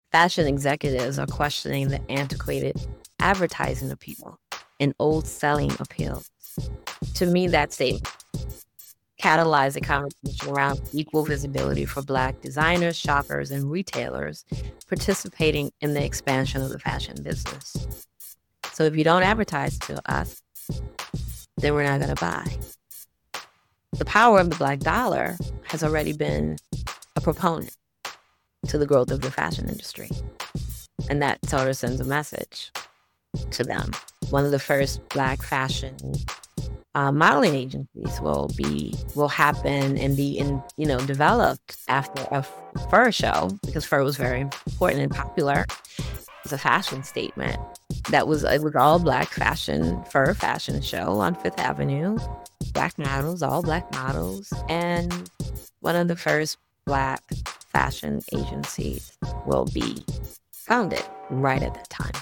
Fashion executives are questioning the antiquated advertising appeal and old selling appeal. To me, that statement catalyzed a conversation around equal visibility for Black designers, shoppers, and retailers participating in the expansion of the fashion business. So if you don't advertise to us, then we're not going to buy. The power of the Black dollar has already been a proponent to the growth of the fashion industry. And that sort of sends a message to them. One of the first Black fashion modeling agencies will happen and be developed after a fur show, because fur was very important and popular as a fashion statement. It was all Black fur fashion show on Fifth Avenue. Black models, all Black models, and one of the first Black fashion agencies will be founded right at that time.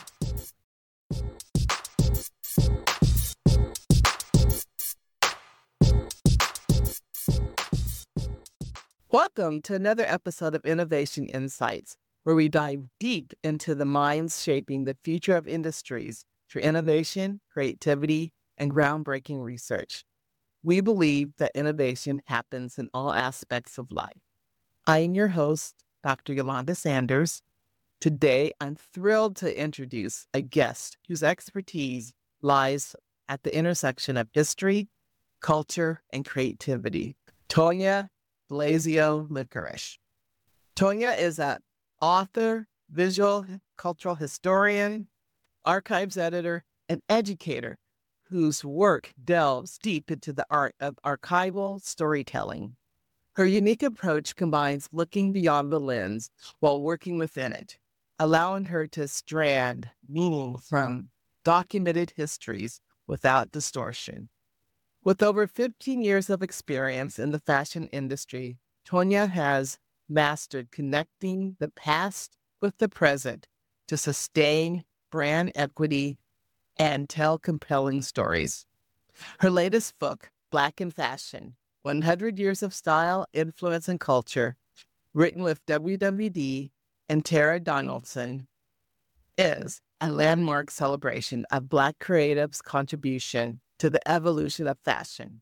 Welcome to another episode of Innovation Insights, where we dive deep into the minds shaping the future of industries through innovation, creativity, and groundbreaking research. We believe that innovation happens in all aspects of life. I am your host, Dr. Yolanda Sanders. Today, I'm thrilled to introduce a guest whose expertise lies at the intersection of history, culture, and creativity. Tonya Blasio Licorice. Tonya is an author, visual cultural historian, archives editor, and educator whose work delves deep into the art of archival storytelling. Her unique approach combines looking beyond the lens while working within it, allowing her to strand meaning from documented histories without distortion. With over 15 years of experience in the fashion industry, Tonya has mastered connecting the past with the present to sustain brand equity and tell compelling stories. Her latest book, Black in Fashion, 100 Years of Style, Influence, and Culture, written with WWD and Tara Donaldson, is a landmark celebration of Black creatives' contribution to the evolution of fashion.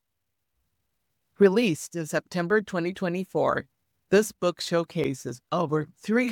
Released in September 2024, this book showcases over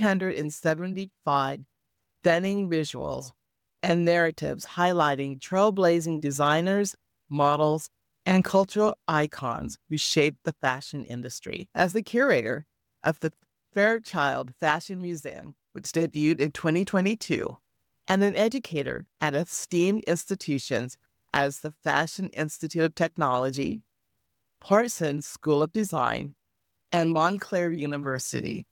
375 stunning visuals and narratives highlighting trailblazing designers, models, and cultural icons who shaped the fashion industry. As the curator of the Fairchild Fashion Museum, which debuted in 2022, and an educator at esteemed institutions as the Fashion Institute of Technology, Parsons School of Design, and Montclair University.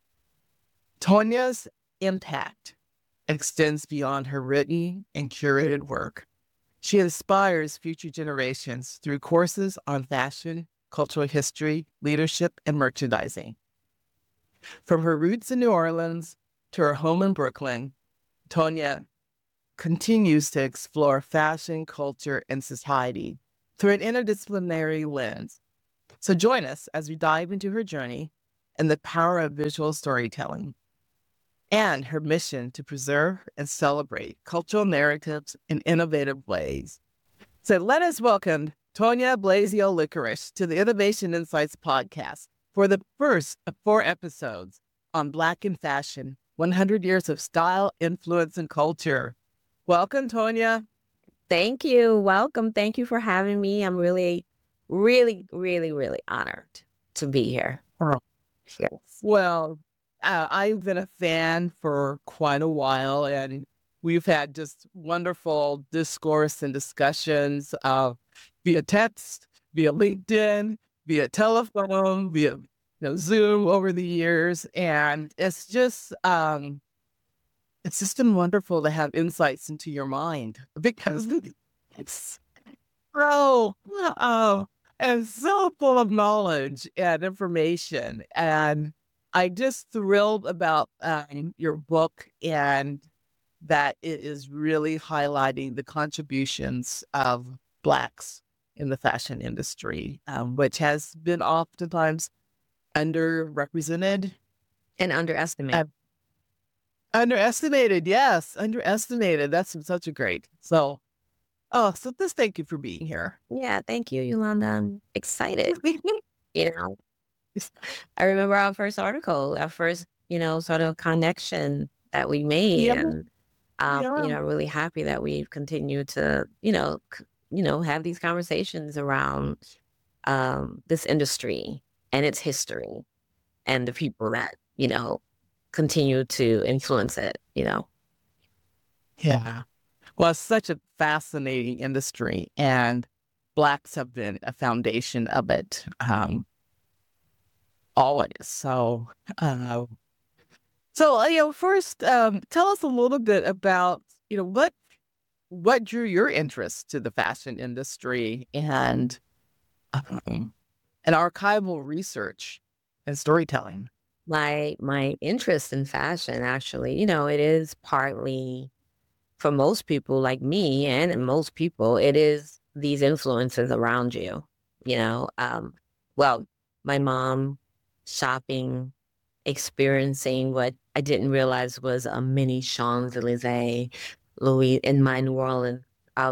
Tonya's impact extends beyond her written and curated work. She inspires future generations through courses on fashion, cultural history, leadership, and merchandising. From her roots in New Orleans to her home in Brooklyn, Tonya continues to explore fashion, culture, and society through an interdisciplinary lens. So join us as we dive into her journey and the power of visual storytelling and her mission to preserve and celebrate cultural narratives in innovative ways. So let us welcome Tonya Blasio Licorice to the Innovation Insights podcast for the first of 4 episodes on Black in Fashion, 100 Years of Style, Influence, and Culture. Welcome, Tonya. Thank you. Welcome. Thank you for having me. I'm really, really, really, really honored to be here. Yes. Well, I've been a fan for quite a while, and we've had just wonderful discourse and discussions via text, via LinkedIn, via telephone, via Zoom over the years, and it's just been wonderful to have insights into your mind because it's and so full of knowledge and information. And I'm just thrilled about your book and that it is really highlighting the contributions of Blacks in the fashion industry, which has been oftentimes underrepresented and underestimated. Underestimated, yes, underestimated. That's such a great. So, so this thank you for being here. Yeah, thank you, Yolanda. I'm excited. You know, I remember our first article, our first, sort of connection that we made, Yeah, and yeah, really happy that we've continued to, have these conversations around this industry and its history and the people that, continue to influence it. yeah. Well, it's such a fascinating industry, and Blacks have been a foundation of it, always. First, tell us a little bit about, what drew your interest to the fashion industry and archival research and storytelling. My interest in fashion, actually, it is partly for most people like me and most people, it is these influences around you, you know. Well, my mom shopping, experiencing what I didn't realize was a mini Champs-Elysees, Louis in my New Orleans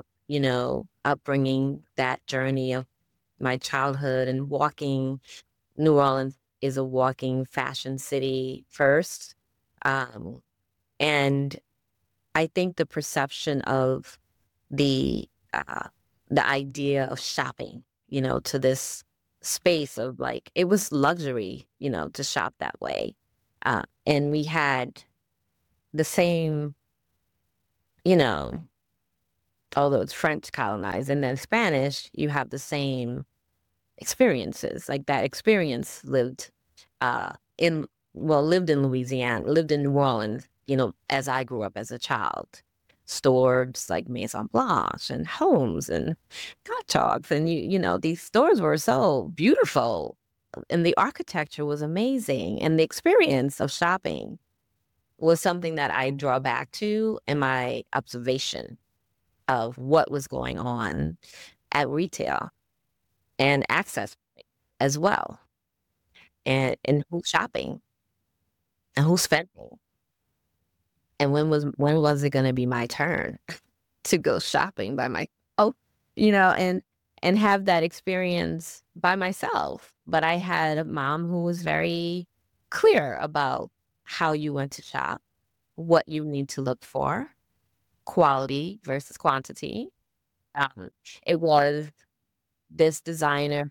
upbringing, that journey of my childhood and walking. New Orleans is a walking fashion city first. Um, and I think the perception of the uh, the idea of shopping, to this space of like it was luxury, to shop that way. And we had the same, you know, although it's French colonized and then Spanish, you have the same experiences. Like that experience in lived in Louisiana, lived in New Orleans, as I grew up as a child. Stores like Maison Blanche and Holmes and Gottschalks. And these stores were so beautiful. And the architecture was amazing. And the experience of shopping was something that I draw back to in my observation of what was going on at retail and access as well. And who's shopping and who's spending. And when was it gonna be my turn to go shopping by my oh, and have that experience by myself. But I had a mom who was very clear about how you went to shop, what you need to look for, quality versus quantity. Um, it was this designer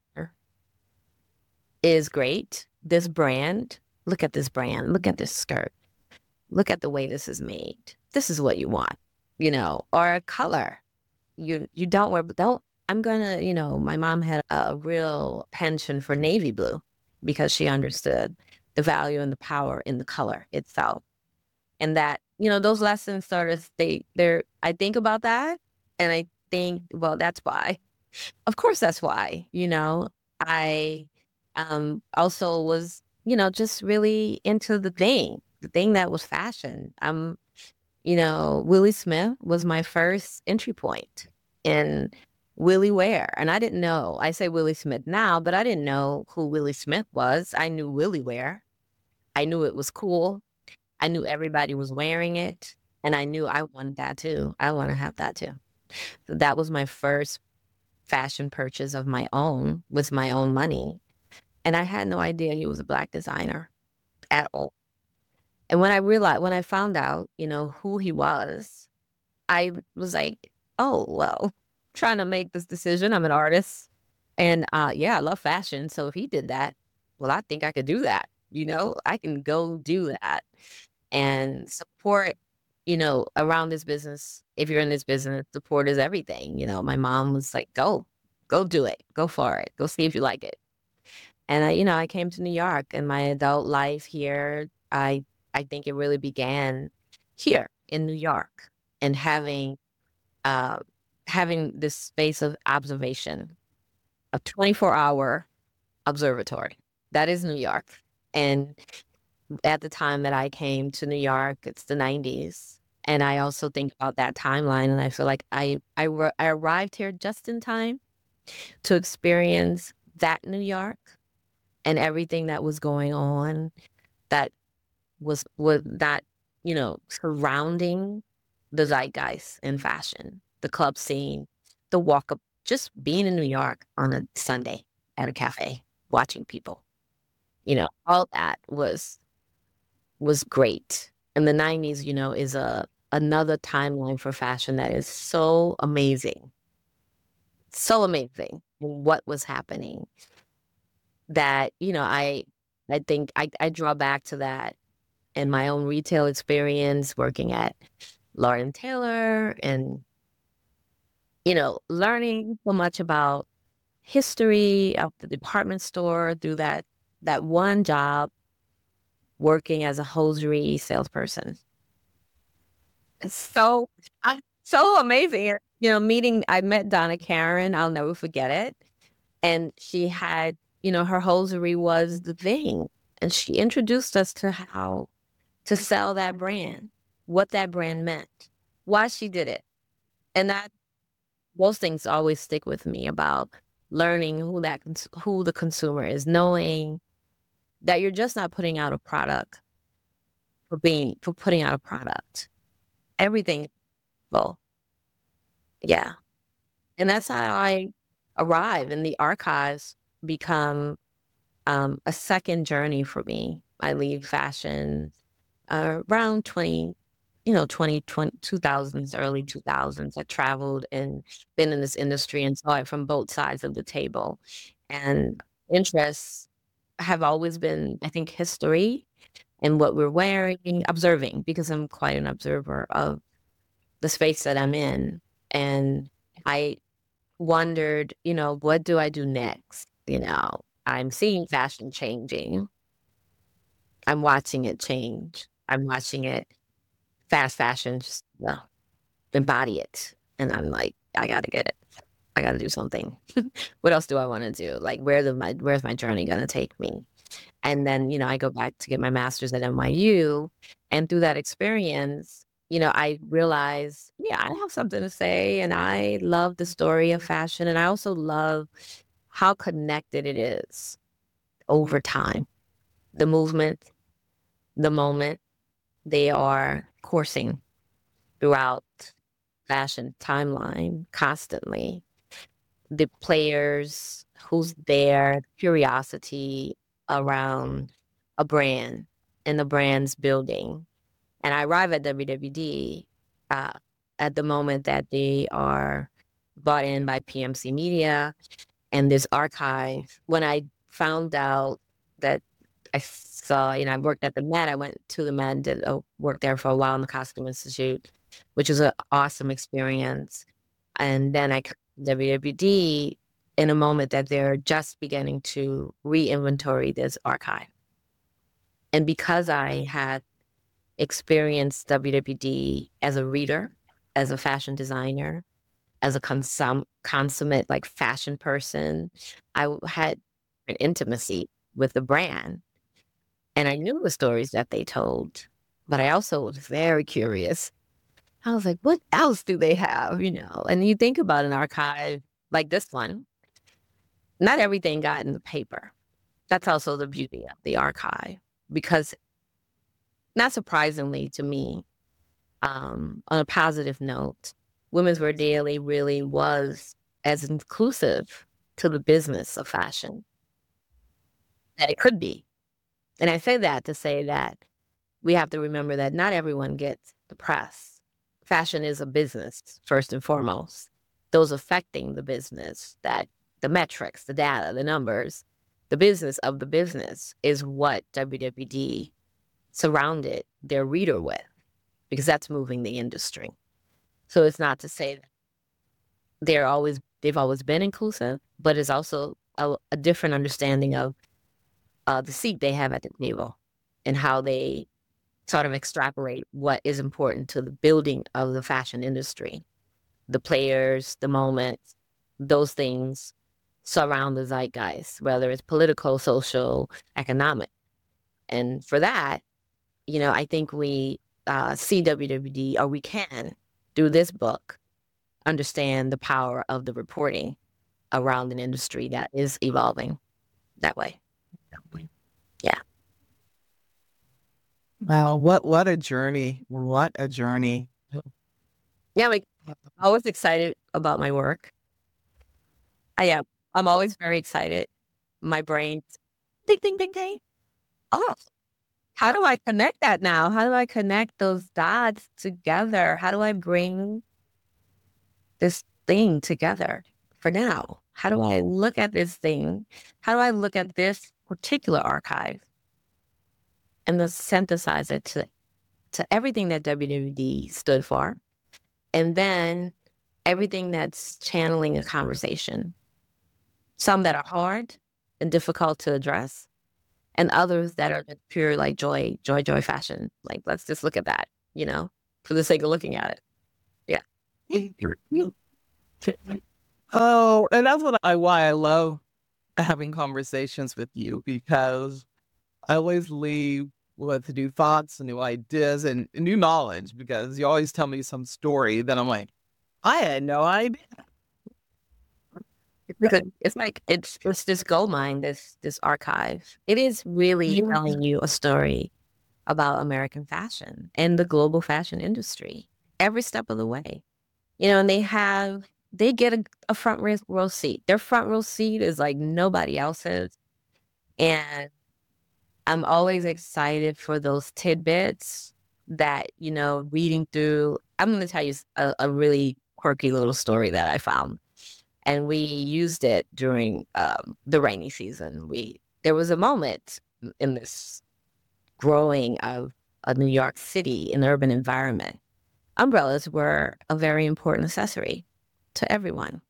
is great. This brand, look at this brand, look at this skirt, look at the way this is made. This is what you want, or a color. You don't I'm gonna, my mom had a real penchant for navy blue because she understood the value and the power in the color itself. And that, those lessons sort of they're I think about that and I think, well, that's why. Of course that's why, I also was, just really into the thing that was fashion. Willie Smith was my first entry point in Willie wear. And I didn't know, I say Willie Smith now, but I didn't know who Willie Smith was. I knew Willie wear. I knew it was cool. I knew everybody was wearing it. And I knew I wanted that too. I want to have that too. So that was my first fashion purchase of my own with my own money. And I had no idea he was a Black designer at all. And when I found out, who he was, I was like, oh, well, trying to make this decision. I'm an artist. And yeah, I love fashion. So if he did that, well, I think I could do that. I can go do that and support, around this business. If you're in this business, support is everything. My mom was like, go do it. Go for it. Go see if you like it. And I came to New York and my adult life here. I think it really began here in New York and uh, having this space of observation, a 24-hour observatory. That is New York. And at the time that I came to New York, it's the 90s. And I also think about that timeline and I feel like I arrived here just in time to experience that New York and everything that was going on that was that surrounding the zeitgeist in fashion, the club scene, the walk up, just being in New York on a Sunday at a cafe, watching people, all that was great. And the 90s, is another timeline for fashion that is so amazing. So amazing what was happening that, I think I draw back to that in my own retail experience working at Lord& Taylor and, learning so much about history of the department store through that one job working as a hosiery salesperson. It's so amazing. I met Donna Karan, I'll never forget it. And she had, her hosiery was the thing. And she introduced us to how to sell that brand, what that brand meant, why she did it. And those things always stick with me about learning who the consumer is, knowing that you're just not putting out a product for putting out a product. Everything, well, yeah. And that's how I arrive, and the archives become a second journey for me. I leave fashion around 2020s, early 2000s. I traveled and been in this industry and saw it from both sides of the table. And interests have always been, I think, history and what we're wearing, observing, because I'm quite an observer of the space that I'm in. And I wondered, what do I do next? I'm seeing fashion changing. I'm watching it change. I'm watching it, fast fashion, just embody it. And I'm like, I got to get it. I got to do something. What else do I want to do? Like, where's my journey going to take me? And then, I go back to get my master's at NYU. And through that experience, I realized, yeah, I have something to say. And I love the story of fashion. And I also love how connected it is over time. The movement, the moment, they are coursing throughout fashion timeline constantly. The players, who's there, curiosity around a brand and the brand's building. And I arrive at WWD at the moment that they are bought in by PMC Media and this archive. When I found out that I saw, I worked at the Met, I went to the Met and did work there for a while in the Costume Institute, which was an awesome experience. And then I WWD in a moment that they're just beginning to re-inventory this archive. And because I had experienced WWD as a reader, as a fashion designer, as a consummate like fashion person, I had an intimacy with the brand. And I knew the stories that they told, but I also was very curious. I was like, what else do they have, And you think about an archive like this one, not everything got in the paper. That's also the beauty of the archive, because not surprisingly to me, on a positive note, Women's Wear Daily really was as inclusive to the business of fashion that it could be. And I say that to say that we have to remember that not everyone gets the press. Fashion is a business, first and foremost. Those affecting the business, that the metrics, the data, the numbers, the business of the business is what WWD surrounded their reader with, because that's moving the industry. So it's not to say that they've always been inclusive, but it's also a different understanding of the seat they have at the table and how they sort of extrapolate what is important to the building of the fashion industry. The players, the moments, those things surround the zeitgeist, whether it's political, social, economic. And for that, I think we see WWD, or we can, through this book, understand the power of the reporting around an industry that is evolving that way. Yeah. Wow, what a journey. What a journey. Yeah, like I'm always excited about my work. I am. I'm always very excited. My brain, ding, ding, ding, ding. Oh, how do I connect that now? How do I connect those dots together? How do I bring this thing together for now? How do I look at this thing? How do I look at this particular archive and then synthesize it to everything that WWD stood for? And then everything that's channeling a conversation, some that are hard and difficult to address, and others that are just pure like joy, joy, joy fashion. Like, let's just look at that, for the sake of looking at it. Yeah. Oh, and that's why I love having conversations with you, because I always leave with new thoughts and new ideas and new knowledge, because you always tell me some story that I'm like, I had no idea. Because it's like it's this gold mine, this archive. It is really telling you a story about American fashion and the global fashion industry every step of the way. And they get a front row seat. Their front row seat is like nobody else's. And I'm always excited for those tidbits that, reading through. I'm going to tell you a really quirky little story that I found. And we used it during the rainy season. There was a moment in this growing of a New York City, an urban environment. Umbrellas were a very important accessory to everyone.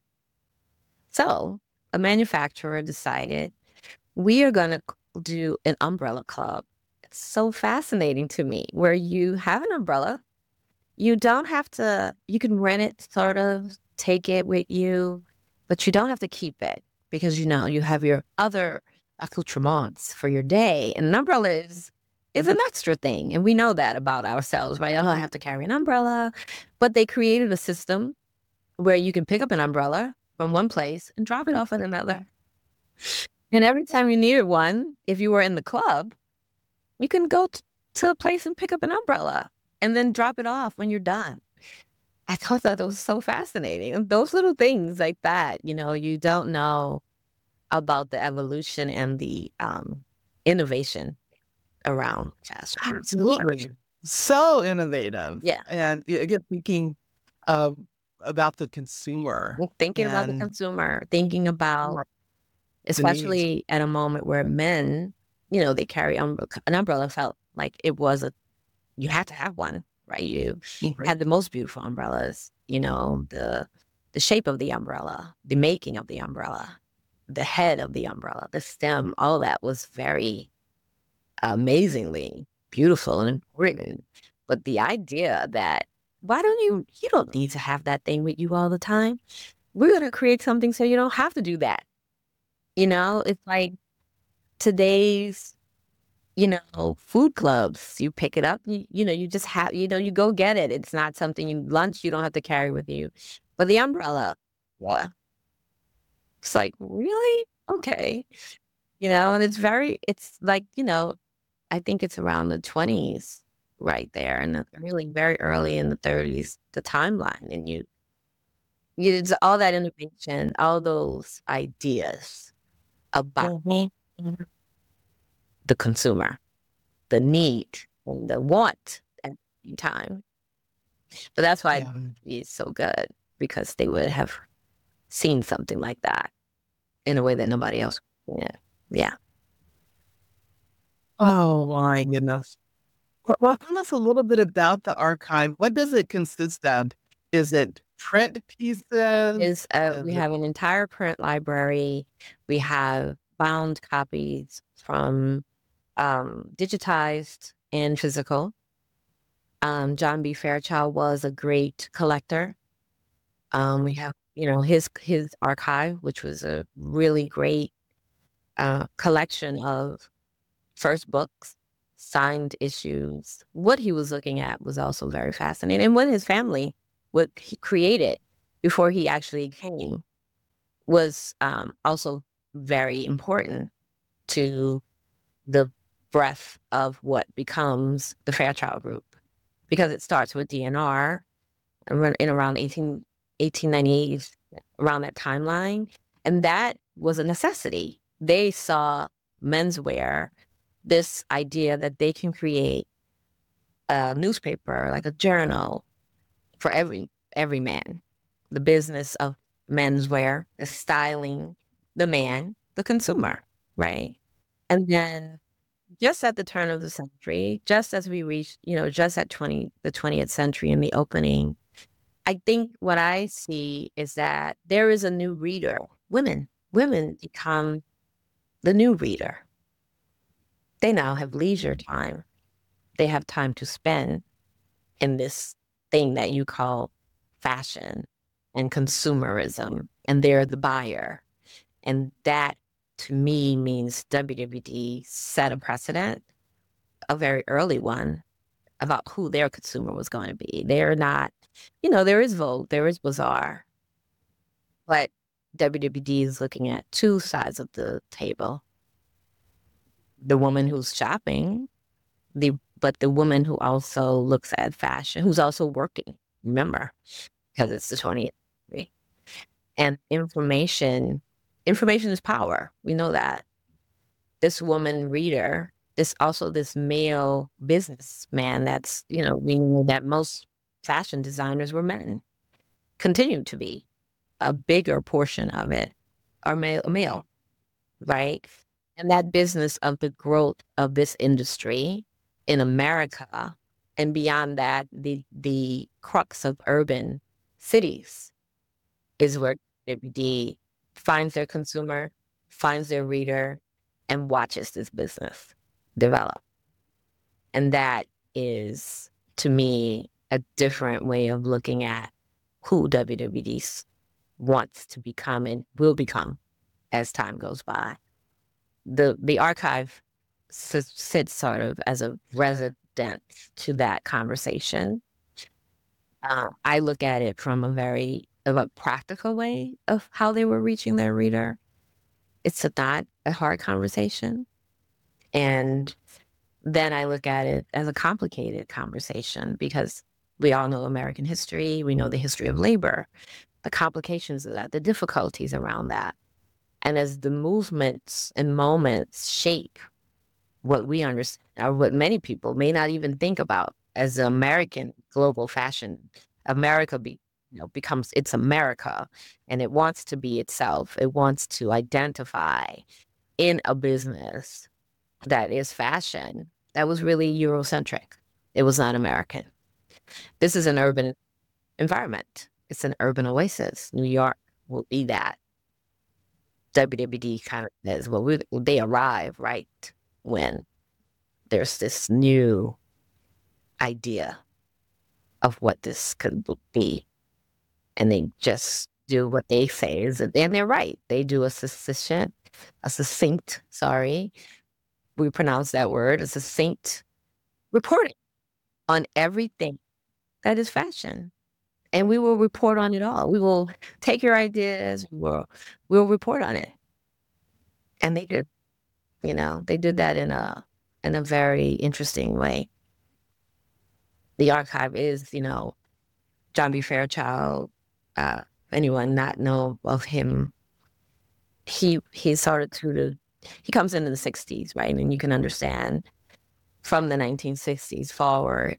So a manufacturer decided we are going to do an umbrella club. It's so fascinating to me where you have an umbrella. You don't have to, you can rent it, sort of take it with you, but you don't have to keep it because, you have your other accoutrements for your day. And an umbrella is an extra thing. And we know that about ourselves, right? Oh, I have to carry an umbrella. But they created a system where you can pick up an umbrella from one place and drop it off at another. And every time you needed one, if you were in the club, you can go to a place and pick up an umbrella and then drop it off when you're done. I thought that was so fascinating. And those little things like that, you don't know about the evolution and the innovation around fashion. Absolutely. So innovative. Yeah. And again, thinking about the consumer. Thinking about the consumer, thinking about, especially at a moment where men, they carry an umbrella, felt like it was you had to have one, right? You had the most beautiful umbrellas, the shape of the umbrella, the making of the umbrella, the head of the umbrella, the stem, all that was very amazingly beautiful and important. But the idea that you don't need to have that thing with you all the time. We're going to create something so you don't have to do that. It's like today's, food clubs. You pick it up, you just have, you go get it. It's not something lunch you don't have to carry with you. But the umbrella, what? It's like, really? Okay. And it's like, I think it's around the 20s right there, and really very early in the 30s, the timeline. And it's all that innovation, all those ideas about the consumer, the need and the want at the same time. But that's why it's so good, because they would have seen something like that in a way that nobody else. Yeah. Oh my goodness. Well, tell us a little bit about the archive. What does it consist of? Is it print pieces? We have an entire print library. We have bound copies from digitized and physical. John B. Fairchild was a great collector. We have, his archive, which was a really great collection of first books, signed issues. What he was looking at was also very fascinating. And what his family, what he created before he actually came, was also very important to the breadth of what becomes the Fairchild Group, because it starts with DNR in around 1898, around that timeline. And that was a necessity. They saw menswear, this idea that they can create a newspaper, like a journal for every man. The business of menswear is styling the man, the consumer, right? And then just at the turn of the century, just as we reached, just at the 20th century in the opening, I think what I see is that there is a new reader. Women become the new reader. They now have leisure time. They have time to spend in this thing that you call fashion and consumerism, and they're the buyer. And that, to me, means WWD set a precedent, a very early one, about who their consumer was going to be. They're not, there is Vogue, there is Bazaar, but WWD is looking at two sides of the table. The woman who's shopping, but the woman who also looks at fashion, who's also working, remember, because it's the 20th century. And information is power. We know that. This woman reader, this male businessman, that's, we know that most fashion designers were men, continue to be. A bigger portion of it are male, right? And that business of the growth of this industry in America, and beyond that, the crux of urban cities is where WD finds their consumer, finds their reader, and watches this business develop. And that is, to me, a different way of looking at who WWD wants to become and will become as time goes by. The archive sits sort of as a resident to that conversation. I look at it from a practical way of how they were reaching their reader. It's not a hard conversation. And then I look at it as a complicated conversation, because we all know American history. We know the history of labor, the complications of that, the difficulties around that. And as the movements and moments shape what we understand, or what many people may not even think about as American global fashion, America becomes it's America, and it wants to be itself. It wants to identify in a business that is fashion that was really Eurocentric. It was not American. This is an urban environment. It's an urban oasis. New York will be that. WWD kind of is, they arrive right when there's this new idea of what this could be. And they just do what they say is, and they're right. They do a succinct, we pronounce that word, a succinct reporting on everything that is fashion. And we will report on it all. We will take your ideas, we'll report on it. And they did, they did that in a very interesting way. The archive is, John B. Fairchild. Anyone not know of him, he started he comes in the 60s, right? And you can understand from the 1960s forward,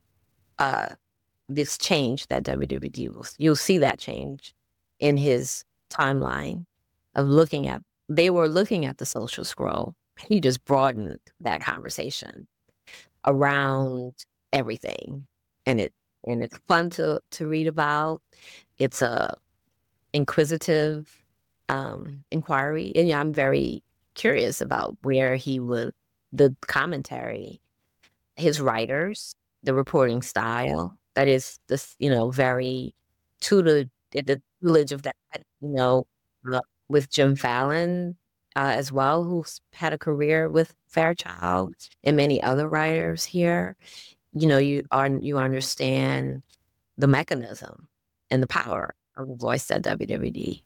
this change that WWD was. You'll see that change in his timeline of they were looking at the social scroll. He just broadened that conversation around everything. And it's fun to read about. It's a inquisitive inquiry. And I'm very curious about where the commentary, his writers, the reporting style, that is this, very the tutelage of that, with Jim Fallon as well, who's had a career with Fairchild, and many other writers here. You understand the mechanism and the power of the voice that WWD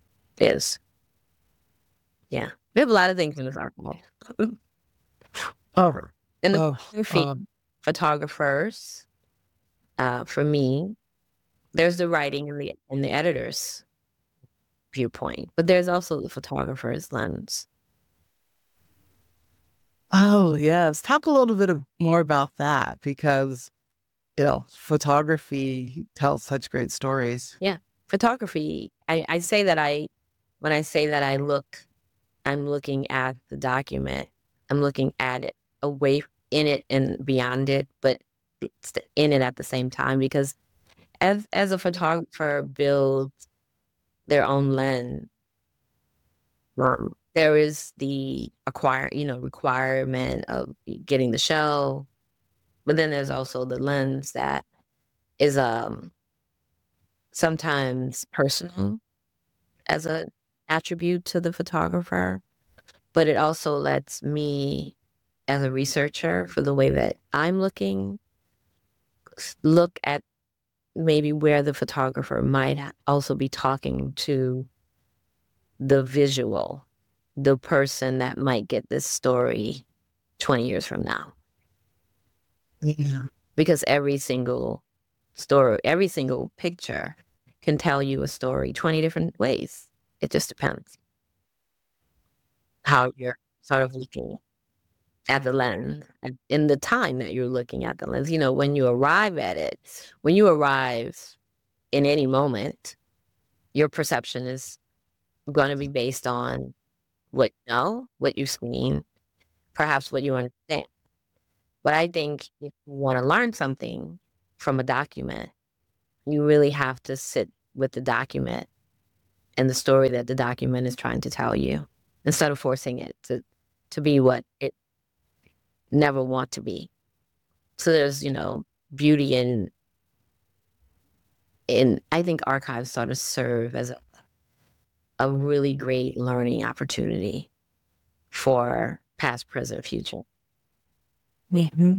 is. Yeah. We have a lot of things in this article. Oh, And the oh, photography, photographers, for me, there's the writing and the editor's viewpoint, but there's also the photographer's lens. oh, yes. Talk a little bit more about that because, photography tells such great stories. Yeah. Photography, I say that when I say that I'm looking at the document, I'm looking at it away in it and beyond it, but it's in it at the same time because as a photographer builds their own lens, there is the requirement of getting the show, but then there's also the lens that is sometimes personal as a attribute to the photographer, but it also lets me as a researcher for the way that I'm look at maybe where the photographer might also be talking to the visual, the person that might get this story 20 years from now. Yeah. Because every single story, every single picture can tell you a story 20 different ways. It just depends how you're sort of looking at the lens and in the time that you're looking at the lens. When you arrive at it, when you arrive in any moment, your perception is going to be based on what you know, what you've seen, perhaps what you understand. But I think if you want to learn something from a document, you really have to sit with the document and the story that the document is trying to tell you instead of forcing it to be what it never want to be. So there's, beauty in I think archives sort of serve as a really great learning opportunity for past, present, future. Mhm.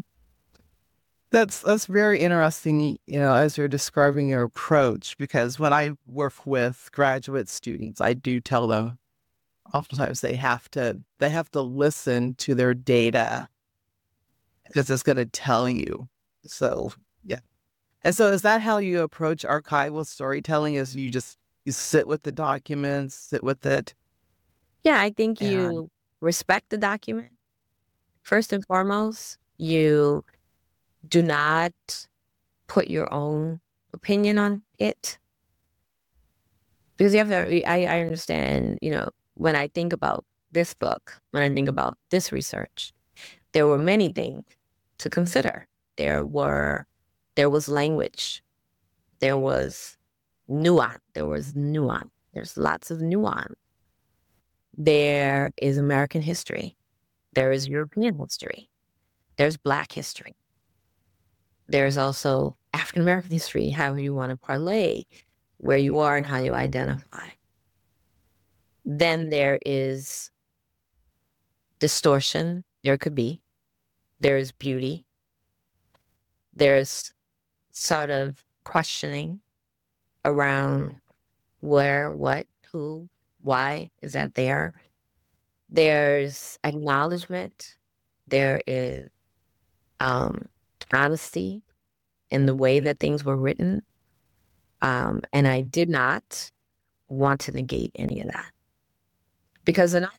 That's very interesting, as you're describing your approach, because when I work with graduate students, I do tell them oftentimes they have to listen to their data because it's going to tell you. So, yeah. And so is that how you approach archival storytelling? Is you sit with the documents, sit with it, Yeah, I think and you respect the document. First and foremost, you do not put your own opinion on it because you have to. I understand, when I think about this book, when I think about this research, there were many things to consider. There was language, there was nuance. There's lots of nuance. There is American history. There is European history. There's Black history. There's also African American history, how you want to parlay where you are and how you identify. Then there is distortion. There could be. There's beauty. There's sort of questioning around where, what, who, why is that there? There's acknowledgement. There is um, honesty in the way that things were written. And I did not want to negate any of that. Because in order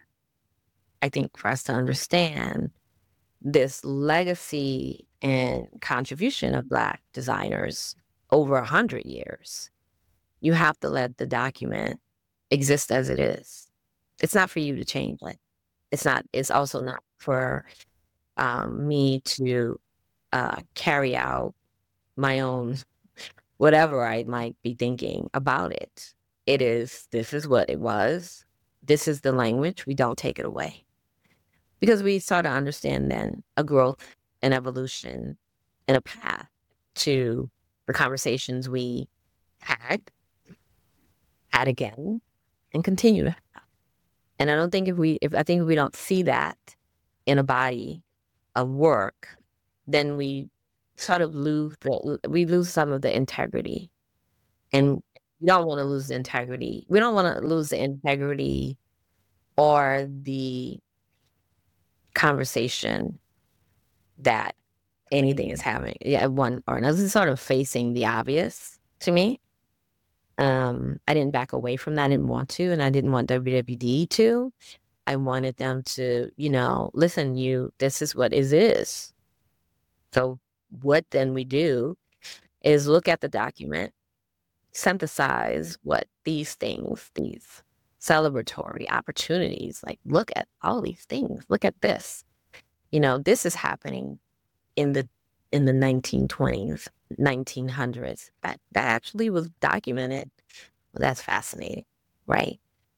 I think, for us to understand this legacy and contribution of Black designers over 100 years, you have to let the document exist as it is. It's not for you to change it. It's also not for me to carry out my own whatever I might be thinking about it. This is what it was. This is the language. We don't take it away. Because we start to understand then a growth, an evolution, and a path to the conversations we had, had again, and continue to have. And I don't think if I think if we don't see that in a body of work, then we sort of we lose some of the integrity. And we don't want to lose the integrity. We don't want to lose the integrity or the conversation that anything is having. Yeah, one or another. This is sort of facing the obvious to me. I didn't back away from that. I didn't want to, and I didn't want WWD to. I wanted them to, listen, this is what it is. So what then we do is look at the document, synthesize what these things, these celebratory opportunities, like look at all these things, look at this. This is happening in the 1920s, 1900s. That actually was documented. Well, that's fascinating, right?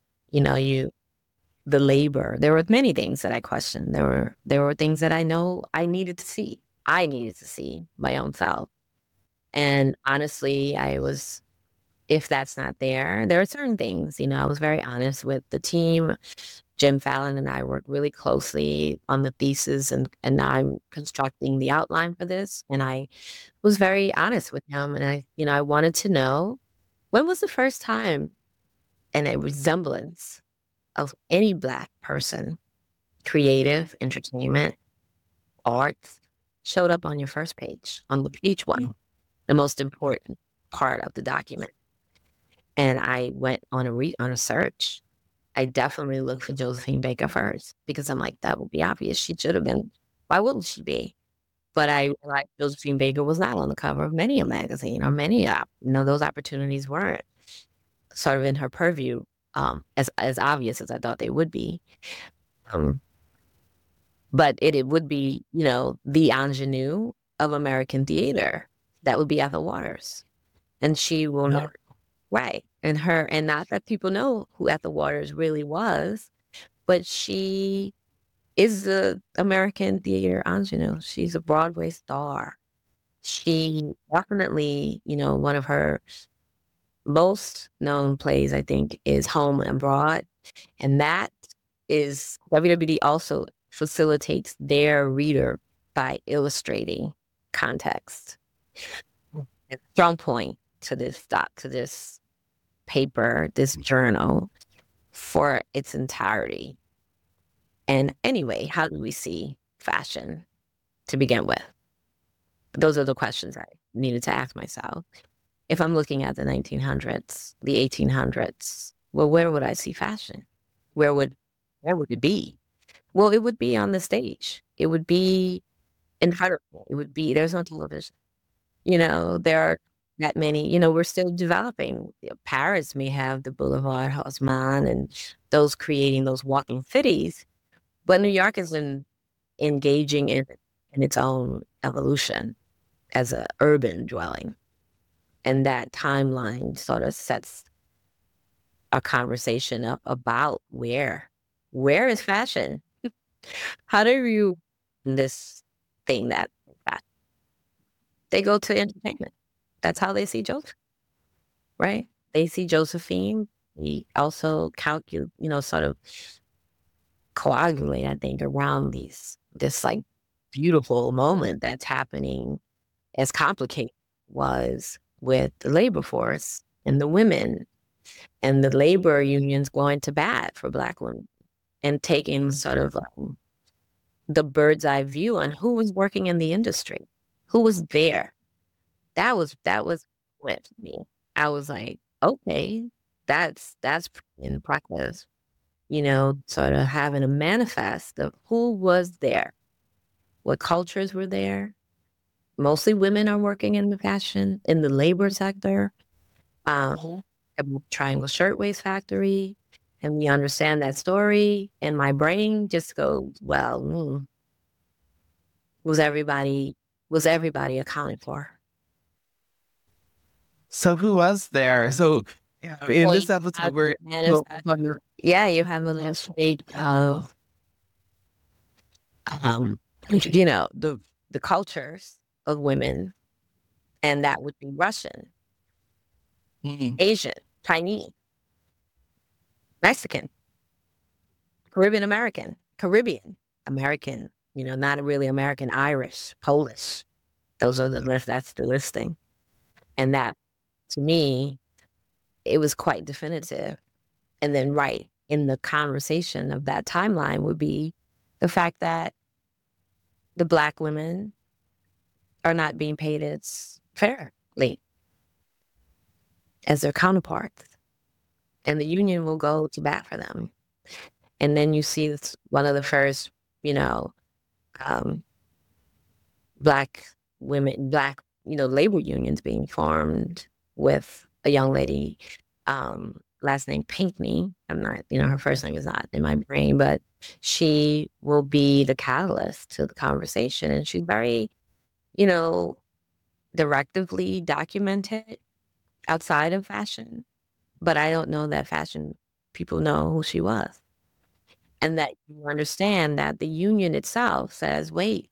The labor. There were many things that I questioned. There were things that I know I needed to see. I needed to see my own self. And honestly, if that's not there are certain things, I was very honest with the team. Jim Fallon and I worked really closely on the thesis, and I'm constructing the outline for this. And I was very honest with him. And I wanted to know, when was the first time and a resemblance of any Black person, creative, entertainment, arts, showed up on your first page, on each one, the most important part of the document. And I went on a search. I definitely looked for Josephine Baker first, because I'm like, that would be obvious. She should have been. Why wouldn't she be? But I realized Josephine Baker was not on the cover of many a magazine, or many, those opportunities weren't sort of in her purview, as obvious as I thought they would be. But it would be, the ingenue of American theater. That would be Ethel Waters. And she will know, right. And not that people know who Ethel Waters really was, but she is the American theater ingenue. She's a Broadway star. She definitely, one of her most known plays, I think, is Home and Broad. And that is, WWD also facilitates their reader by illustrating context. A strong point to this paper, this journal, for its entirety. And anyway, how do we see fashion to begin with? Those are the questions I needed to ask myself. If I'm looking at the 1900s, the 1800s, well, where would I see fashion? Where would it be? Well, it would be on the stage. It would be in Hartford. There's no television. There are that many, we're still developing. Paris may have the Boulevard Haussmann and those creating those walking cities, but New York is engaging in its own evolution as an urban dwelling. And that timeline sort of sets a conversation up about where is fashion? How do you this thing that they go to entertainment? That's how they see Joseph, right? They see Josephine. We also sort of coagulate, I think, around this like beautiful moment that's happening, as complicated was with the labor force and the women and the labor unions going to bat for Black women and taking sort of the bird's eye view on who was working in the industry, who was there. That was with me. I was like, okay, that's in practice, sort of having a manifest of who was there, what cultures were there. Mostly women are working in the fashion, in the labor sector. Triangle Shirtwaist Factory, and we understand that story, and my brain just goes, well, was everybody accounted for? So who was there? So in this episode, you have a landscape of the cultures of women, and that would be Russian, Asian, Chinese, Mexican, Caribbean American, not really American, Irish, Polish. Those are the list. That's the listing. And that, to me, it was quite definitive. And then right in the conversation of that timeline would be The fact that the Black women are not being paid as fairly as their counterparts. And the union will go to bat for them. And then you see one of the first, you know, um, Black women, labor unions being formed with a young lady, last name Pinckney. I'm not, her first name is not in my brain, but she will be the catalyst to the conversation. And she's very, directively documented outside of fashion. But I don't know that fashion people know who she was. And that you understand that the union itself says, wait,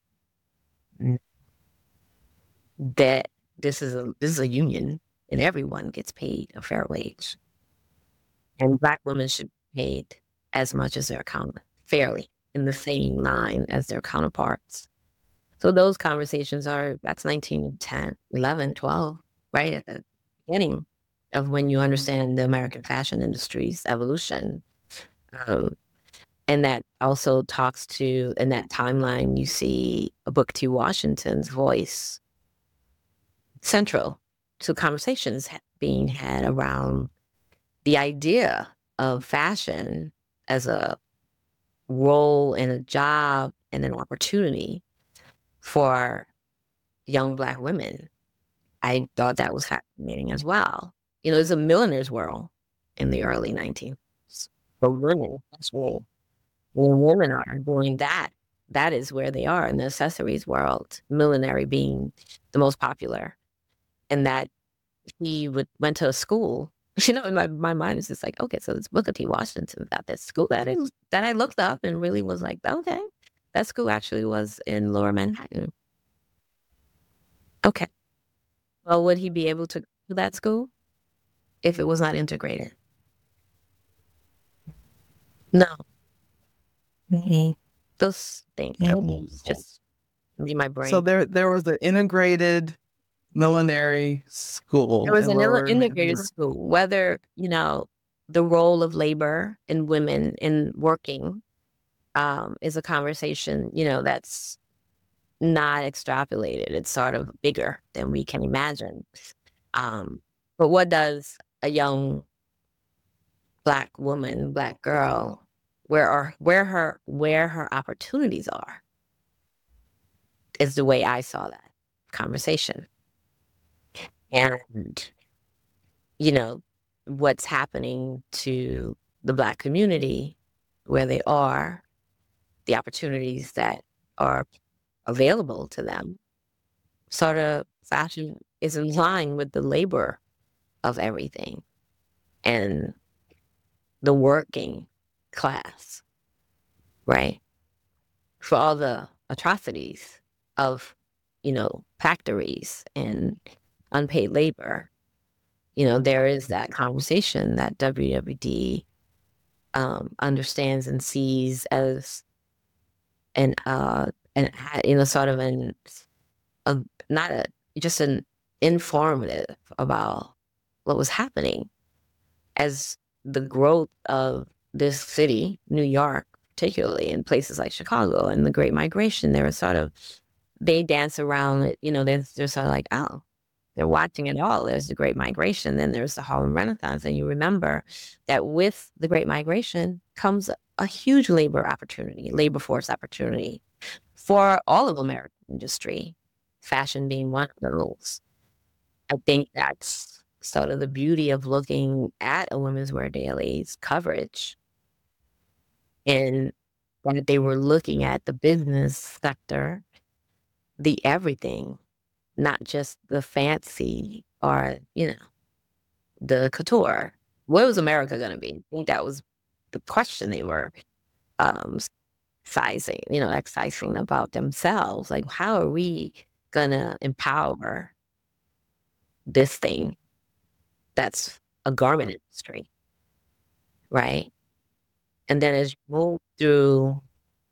that this is a union and everyone gets paid a fair wage. And Black women should be paid as much as their counterparts, fairly, in the same line as their counterparts. So those conversations that's 1910, 11, 12, right at the beginning of when you understand the American fashion industry's evolution. And that also talks to, in that timeline, you see a Booker T. Washington's voice central to conversations being had around the idea of fashion as a role and a job and an opportunity for young Black women. I thought that was fascinating as well. There's a milliner's world in the early 19th. For women, that's where women are doing that. That is where they are in the accessories world, millinery being the most popular. And that he went to a school, in my mind is just like, okay, so it's Booker T. Washington at this school that I looked up and really was like, okay, that school actually was in Lower Manhattan. Okay. Well, would he be able to go to that school if it was not integrated? No. Mm-hmm. Those things just be my brain. So there was an integrated millinery school. There was an integrated school, whether, the role of labor and women in working is a conversation, that's not extrapolated. It's sort of bigger than we can imagine. But what does a young Black woman, Black girl, where her opportunities are, is the way I saw that conversation. And, what's happening to the Black community, where they are, the opportunities that are available to them, sort of fashion is in line with the labor of everything and the working class, right? For all the atrocities of, factories and unpaid labor, there is that conversation that WWD understands and sees as sort of just an informative about what was happening as the growth of this city, New York, particularly in places like Chicago and the Great Migration. They dance around it, they're sort of like, oh, they're watching it all. There's the Great Migration, then there's the Harlem Renaissance. And you remember that with the Great Migration comes a huge labor force opportunity for all of American industry, fashion being one of those. I think that's sort of the beauty of looking at a Women's Wear Daily's coverage, and that they were looking at the business sector, the everything, not just the fancy or, the couture. What was America going to be? I think that was the question they were excising about themselves. Like, how are we going to empower this thing that's a garment industry, right? And then as you move through,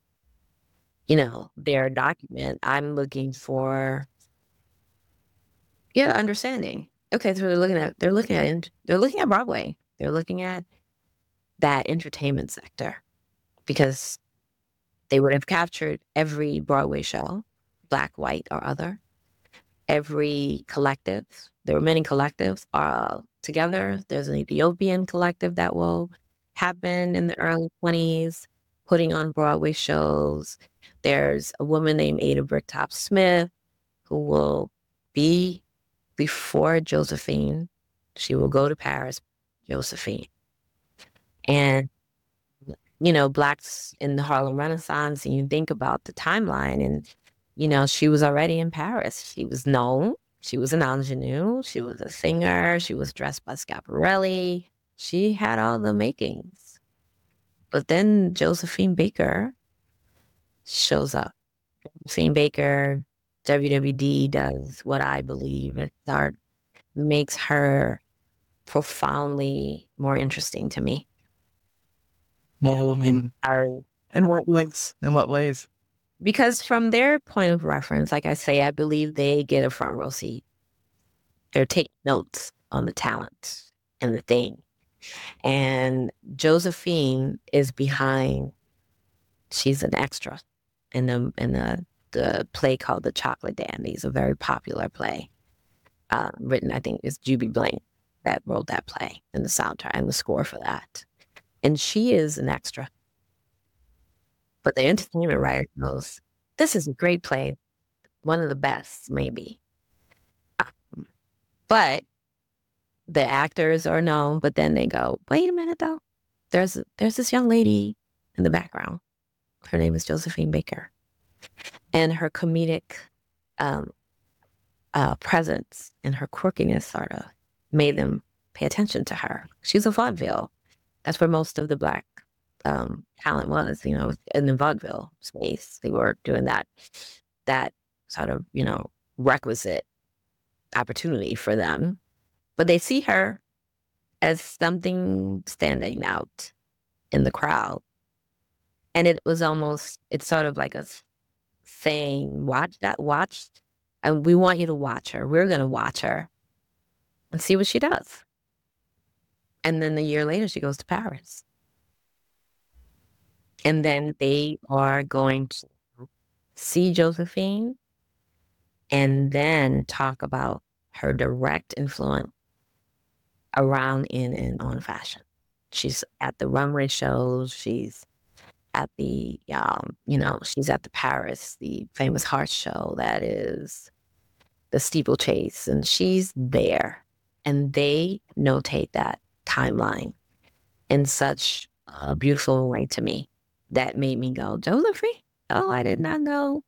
their document, I'm looking for, understanding. Okay, so they're looking at Broadway. They're looking at that entertainment sector, because They would have captured every Broadway show, black, white, or other, every collective. There were many collectives together. There's an Ethiopian collective that will happen in the early 20s, putting on Broadway shows. There's a woman named Ada Bricktop Smith who will be before Josephine. She will go to Paris, Josephine. And, Blacks in the Harlem Renaissance, and you think about the timeline, and, she was already in Paris. She was known. She was an ingenue. She was a singer. She was dressed by Schiaparelli. She had all the makings. But then Josephine Baker shows up. Josephine Baker, WWD does what I believe makes her profoundly more interesting to me. Well, I mean, in what ways? In what ways? Because from their point of reference, like I say, I believe they get a front row seat. They're taking notes on the talent and the thing. And Josephine is behind. She's an extra in the play called The Chocolate Dandies, a very popular play. Written, I think, is Juby Blank that wrote that play and the soundtrack and the score for that. And she is an extra. But the entertainment writer knows this is a great play, one of the best, maybe. But the actors are known, but then they go, wait a minute, though. There's this young lady in the background. Her name is Josephine Baker. And her comedic presence and her quirkiness sort of made them pay attention to her. She's a vaudeville. That's where most of the Black talent was, in the vaudeville space. They were doing that sort of, requisite opportunity for them. But they see her as something standing out in the crowd. And it's sort of like a saying, watch, and we want you to watch her. We're going to watch her and see what she does. And then a year later, she goes to Paris. And then they are going to see Josephine and then talk about her direct influence around in and on fashion. She's at the runway shows. She's at the, she's at the Paris, the famous Hearts show that is the steeplechase. And she's there. And they notate that timeline in such a beautiful way to me that made me go, Josephine? Oh, I did not know.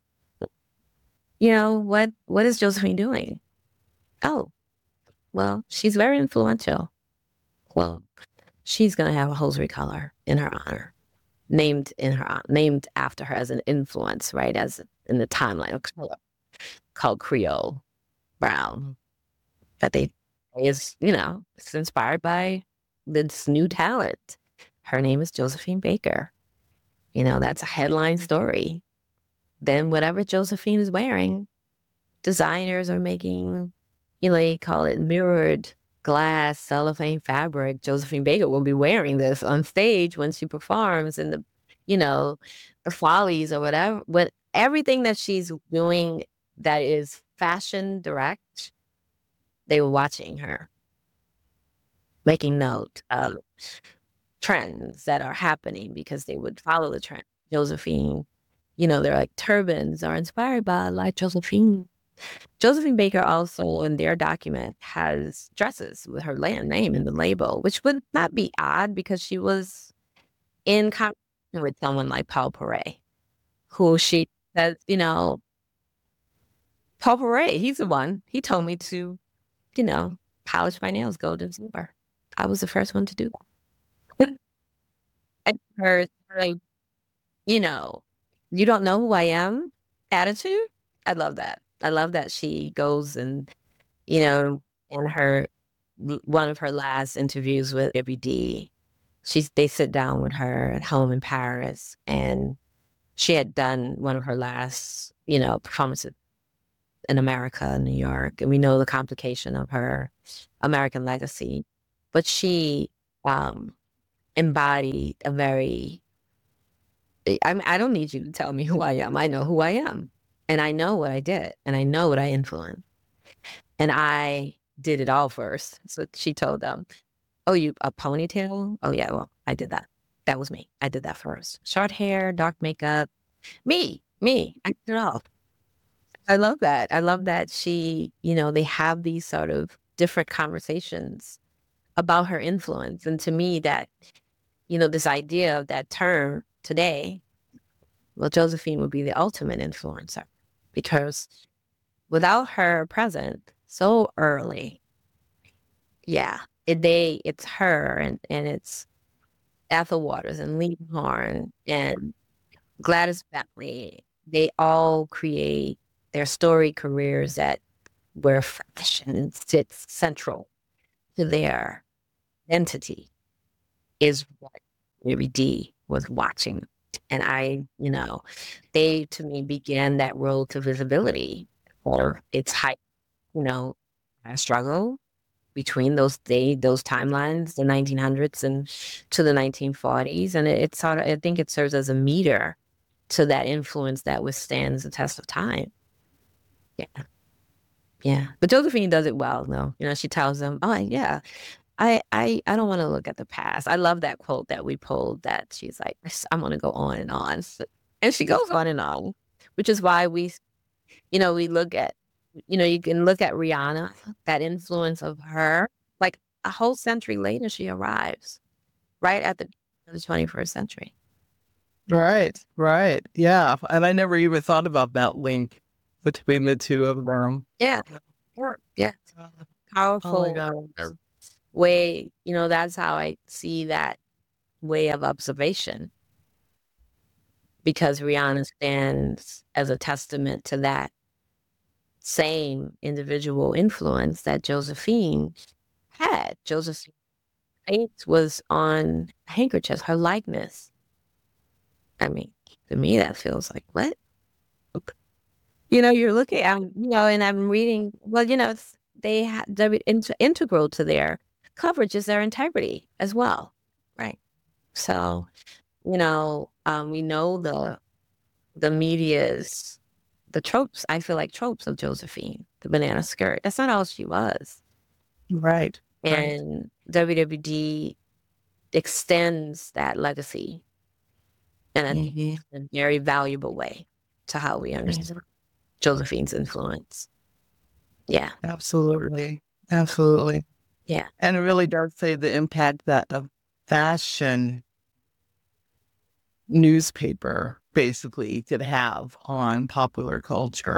What is Josephine doing? Oh, well, she's very influential. Well, she's going to have a hosiery color in her honor, named after her as an influence, right? As in the timeline of color, called Creole Brown. That it's inspired by this new talent. Her name is Josephine Baker. That's a headline story. Then whatever Josephine is wearing, designers are making, they call it mirrored glass cellophane fabric. Josephine Baker will be wearing this on stage when she performs in the Follies or whatever. But everything that she's doing that is fashion direct, they were watching her, making note of trends that are happening because they would follow the trend. Josephine, they're like turbans are inspired by like Josephine. Josephine Baker also in their document has dresses with her name in the label, which would not be odd because she was in competition with someone like Paul Poiret, who she says, Paul Poiret, he's the one. He told me to, polish my nails gold and silver. I was the first one to do that. And her, like, you don't know who I am attitude. I love that. I love that she goes and, in one of her last interviews with WD, they sit down with her at home in Paris, and she had done one of her last, performances in America, New York, and we know the complication of her American legacy, but she embodied a very I don't need you to tell me who I am. I know who I am. And I know what I did. And I know what I influenced. And I did it all first. So she told them, oh, you a ponytail? Oh, yeah, well, I did that. That was me. I did that first. Short hair, dark makeup. Me. I did it all. I love that. I love that they have these sort of different conversations about her influence. And to me, that, this idea of that term today, well, Josephine would be the ultimate influencer because without her present so early, yeah, it's her and it's Ethel Waters and Lee Horn and Gladys Bentley. They all create their story careers where fashion sits central to their entity is what Mary D was watching. And they to me began that road to visibility or its height, struggle between those timelines, the 1900s and to the 1940s. And it's sort of, I think it serves as a meter to that influence that withstands the test of time. Yeah. Yeah. But Josephine does it well, though. She tells them, oh, yeah, I don't want to look at the past. I love that quote that we pulled that she's like, I'm going to go on and on. And she goes on and on, which is why we look at, you can look at Rihanna, that influence of her, like a whole century later, she arrives right at the 21st century. Right. Yeah. And I never even thought about that link between the two of them. Yeah. Yeah. Powerful way, that's how I see that way of observation. Because Rihanna stands as a testament to that same individual influence that Josephine had. Josephine's face was on handkerchiefs, her likeness. I mean, to me, that feels like, what? You're looking at, and I'm reading, well, they're integral to their coverage is their integrity as well. Right. So, we know the media's, the tropes, I feel like tropes of Josephine, the banana skirt. That's not all she was. Right. And WWD extends that legacy in a very valuable way to how we understand Josephine's influence. Yeah. Absolutely. Yeah. And it really does say the impact that a fashion newspaper basically could have on popular culture.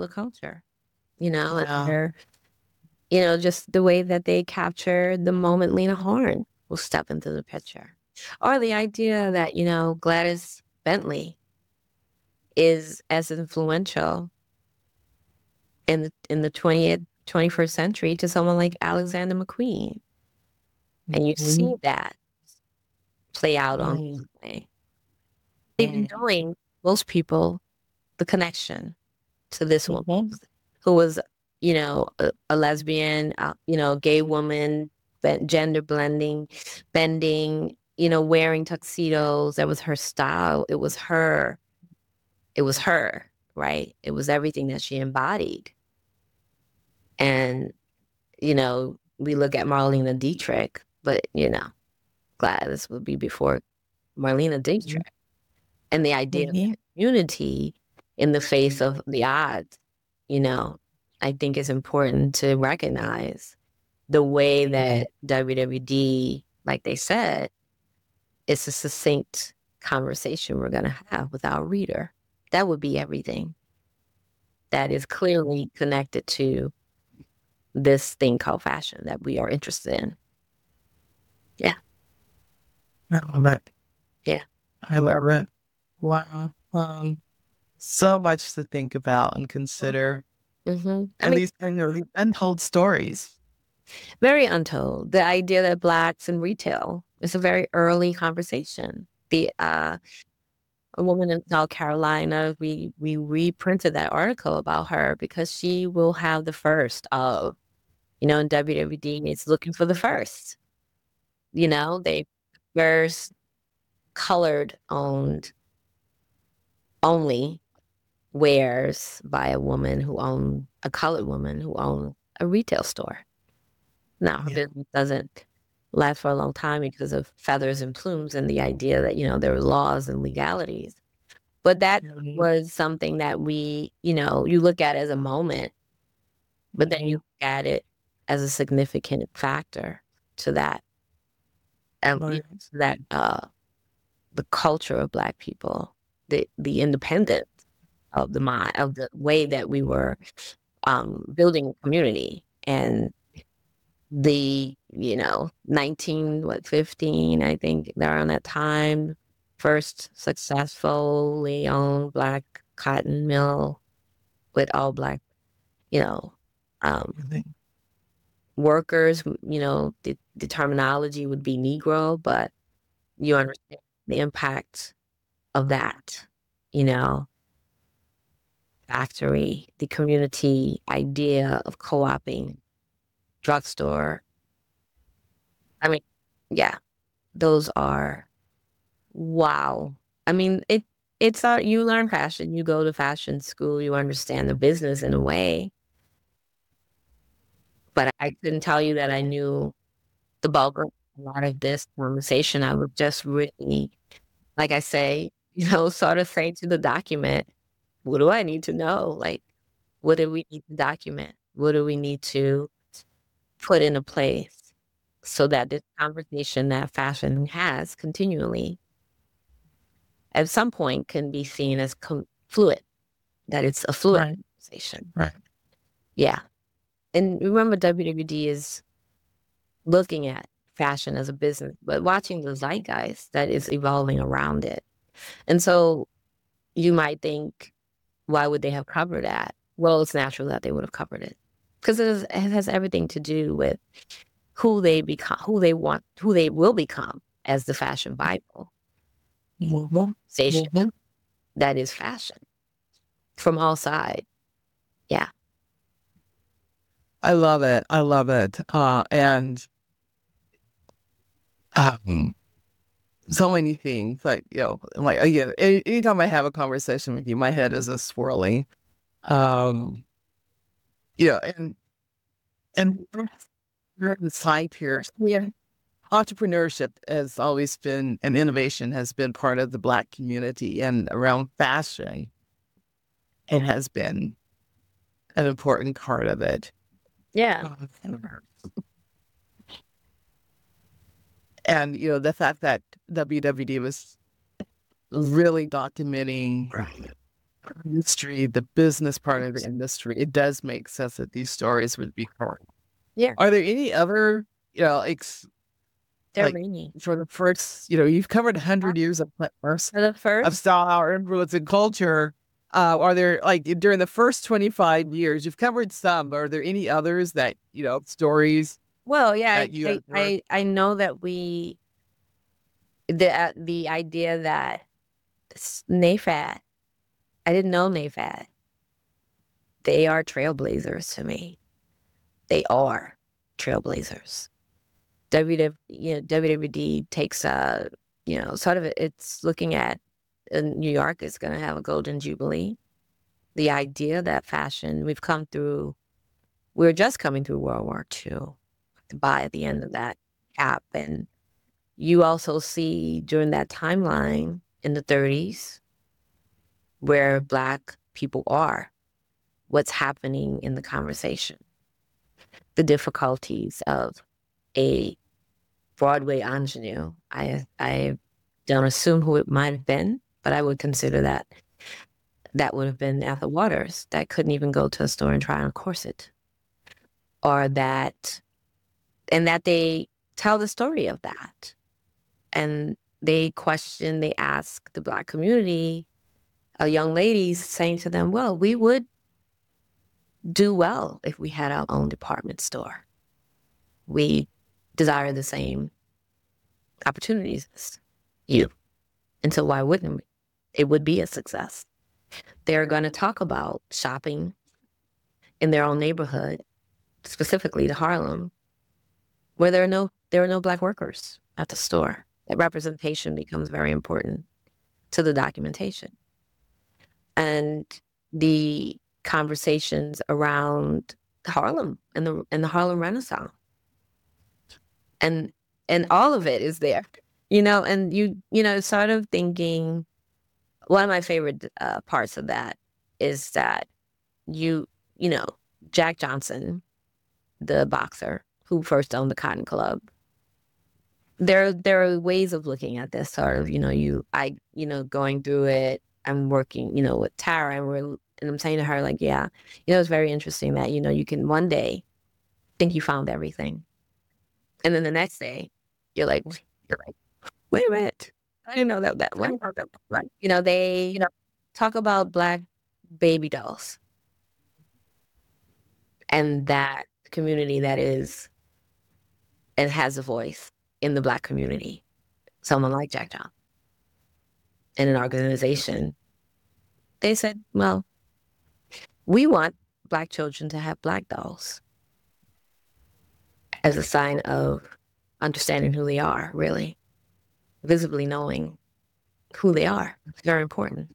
And just the way that they capture the moment Lena Horne will step into the picture. Or the idea that, Gladys Bentley is as influential in the 21st century to someone like Alexander McQueen. And you see that play out on display. Even knowing most people the connection to this woman who was, a lesbian, gay woman, gender blending, bending, wearing tuxedos. That was her style. It was her, right? It was everything that she embodied. And, we look at Marlene Dietrich, but, Gladys would be before Marlene Dietrich. And the idea of unity in the face of the odds, I think is important to recognize the way that WWD, like they said, it's a succinct conversation we're going to have with our reader. That would be everything that is clearly connected to this thing called fashion that we are interested in. Yeah. I love it. Yeah. I love it. Wow. So much to think about and consider. And these untold stories. Very untold. The idea that Blacks in retail is a very early conversation. A woman in South Carolina, we reprinted that article about her because she will have the first of, in WWD is looking for the first. They first colored owned only wares by a colored woman who owned a retail store. Now, her business doesn't last for a long time because of feathers and plumes and the idea that, there were laws and legalities. But that was something that you look at as a moment, but then you look at it as a significant factor to that, and the culture of Black people, the independence of the mind, of the way that we were building a community, and the 15, I think, around that time, first successfully owned Black cotton mill with all Black, workers. The terminology would be Negro, but you understand the impact of that, factory, the community idea of co-oping, drugstore. I mean, yeah, those are wow. I mean, you learn fashion, you go to fashion school, you understand the business in a way, but I couldn't tell you that I knew the bulk of a lot of this conversation. I would just really, like I say, sort of say to the document, what do I need to know? Like, what do we need to document? What do we need to put into place so that this conversation that fashion has continually, at some point, can be seen as fluid, that it's a fluid conversation. Right. Yeah. And remember, WWD is looking at fashion as a business, but watching the zeitgeist that is evolving around it. And so you might think, why would they have covered that? Well, it's natural that they would have covered it because it has everything to do with who they become, who they will become as the fashion Bible. Station that is fashion from all sides. Yeah. I love it. I love it. And so many things, like, like, again, anytime I have a conversation with you, my head is a swirling. And the side here, entrepreneurship has always been, and innovation has been part of the Black community, and around fashion, it has been an important part of it. Yeah. And, the fact that WWD was really documenting industry, the business part of the industry, it does make sense that these stories would be heard. Yeah. Are there any other, They're rainy. for the first, you've covered 100 years of style, our influence and culture. Are there, like, during the first 25 years, you've covered some, are there any others that, stories? Well, yeah, I know that the idea that NAFAD, I didn't know NAFAD. They are trailblazers to me. They are trailblazers. WWD takes sort of, it's looking at New York is going to have a golden jubilee. The idea that fashion, we're just coming through World War II by the end of that gap. And you also see during that timeline in the 30s where Black people are, what's happening in the conversation, the difficulties of a Broadway ingenue. I don't assume who it might have been, but I would consider that would have been Ethel Waters, that couldn't even go to a store and try on a corset. And that they tell the story of that. And they ask the Black community, young ladies, saying to them, well, we would do well if we had our own department store. We desire the same opportunities as you. And so why wouldn't we? It would be a success. They're going to talk about shopping in their own neighborhood, specifically to Harlem, where there are no Black workers at the store. That representation becomes very important to the documentation. and the conversations around Harlem and the Harlem Renaissance, and all of it is there, and sort of thinking. One of my favorite parts of that is that you you know Jack Johnson, the boxer who first owned the Cotton Club. There are ways of looking at this sort of, going through it. I'm working, with Tara, and I'm saying to her, like, yeah, it's very interesting that, you can one day think you found everything. And then the next day you're like, wait a minute. I didn't know that one. Right. They, talk about Black baby dolls and that community that is and has a voice in the Black community. Someone like Jack Johnson in an organization, they said, well, we want Black children to have Black dolls as a sign of understanding who they are, really, visibly knowing who they are. It's very important.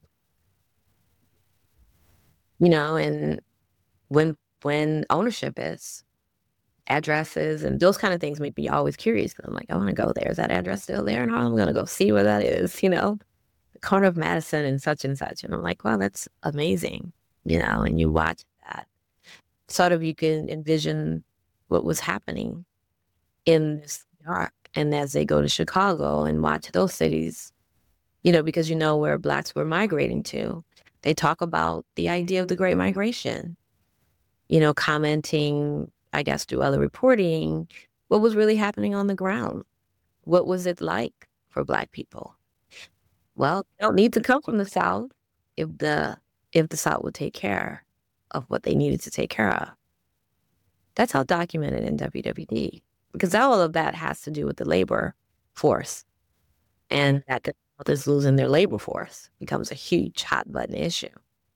And when ownership is, addresses and those kind of things make me always curious. I'm like, I want to go there. Is that address still there in Harlem? I'm going to go see where that is, the corner of Madison and such. And I'm like, wow, that's amazing, and you watch that. Sort of you can envision what was happening in New York. And as they go to Chicago and watch those cities, because where Blacks were migrating to, they talk about the idea of the Great Migration, commenting, I guess, through other reporting, what was really happening on the ground. What was it like for Black people? Well, they don't need to come from the South if the South would take care of what they needed to take care of. That's how documented in WWD, because all of that has to do with the labor force, and that the South is losing their labor force becomes a huge hot button issue,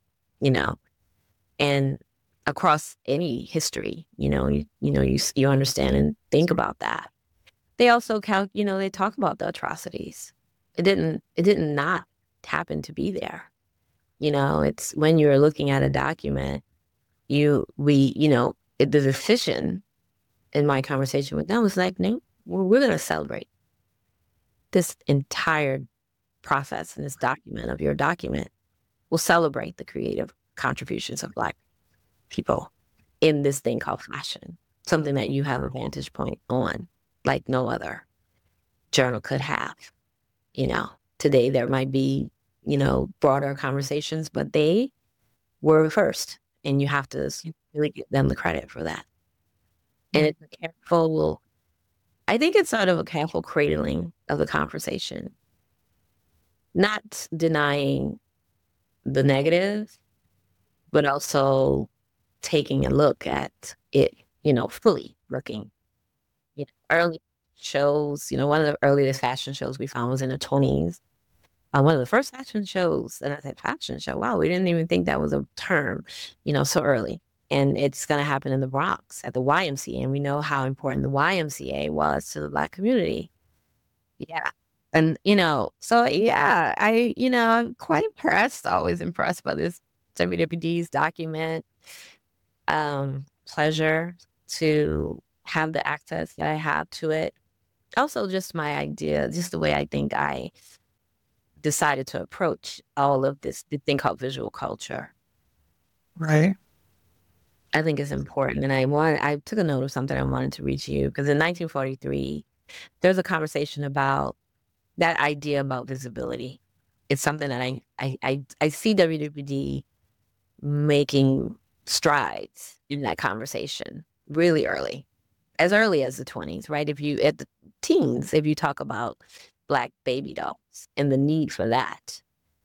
and across any history, you understand and think about that. They also they talk about the atrocities. It didn't not happen to be there. It's when you're looking at a document, the decision in my conversation with them was like, no, we're going to celebrate this entire process, and this document of your document will celebrate the creative contributions of Black people in this thing called fashion, something that you have a vantage point on like no other journal could have. Today there might be, broader conversations, but they were first, and you have to really give them the credit for that. And it's I think it's sort of a careful cradling of the conversation, not denying the negative, but also taking a look at it, fully looking. Early shows, one of the earliest fashion shows we found was in the 20s. One of the first fashion shows, and I said, fashion show, wow, we didn't even think that was a term, so early. And it's going to happen in the Bronx at the YMCA, and we know how important the YMCA was to the Black community. Yeah. And, so yeah, I'm quite impressed, always impressed by this WWD's document. Pleasure to have the access that I have to it. Also, just my idea, just the way I think I decided to approach all of this, the thing called visual culture. Right. I think it's important. And I took a note of something I wanted to read to you, because in 1943, there's a conversation about that idea about visibility. It's something that I see WWD making strides in that conversation really early, as early as the 20s, right? At the teens, if you talk about Black baby dolls and the need for that,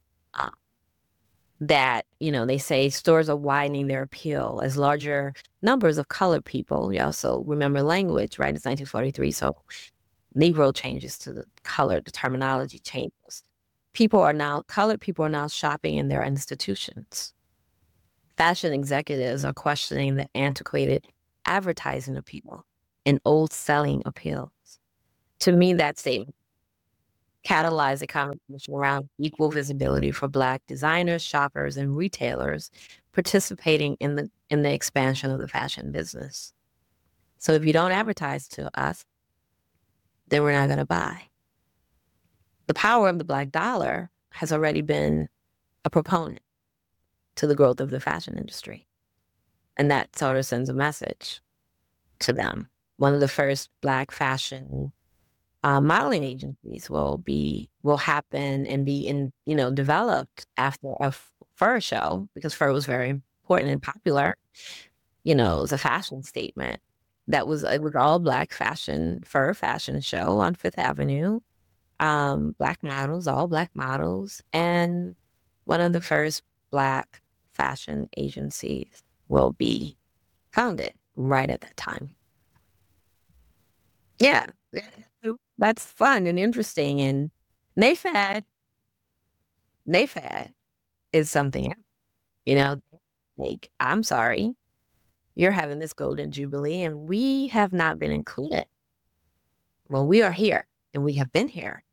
they say stores are widening their appeal as larger numbers of colored people. You also remember language, right? It's 1943, so Negro changes to the color, the terminology changes. Colored people are now shopping in their institutions. Fashion executives are questioning the antiquated advertising appeal and old selling appeals. To me, that statement catalyze a conversation around equal visibility for Black designers, shoppers, and retailers participating in the expansion of the fashion business. So if you don't advertise to us, then we're not going to buy. The power of the Black dollar has already been a proponent to the growth of the fashion industry. And that sort of sends a message to them. One of the first Black fashion modeling agencies will happen and be developed after a fur show, because fur was very important and popular. It was a fashion statement. It was all Black fur fashion show on Fifth Avenue. Black models, all Black models, and one of the first Black fashion agencies will be founded right at that time. Yeah. That's fun and interesting. And NAFAD is something, like, I'm sorry, you're having this golden jubilee and we have not been included. Well, we are here and we have been here.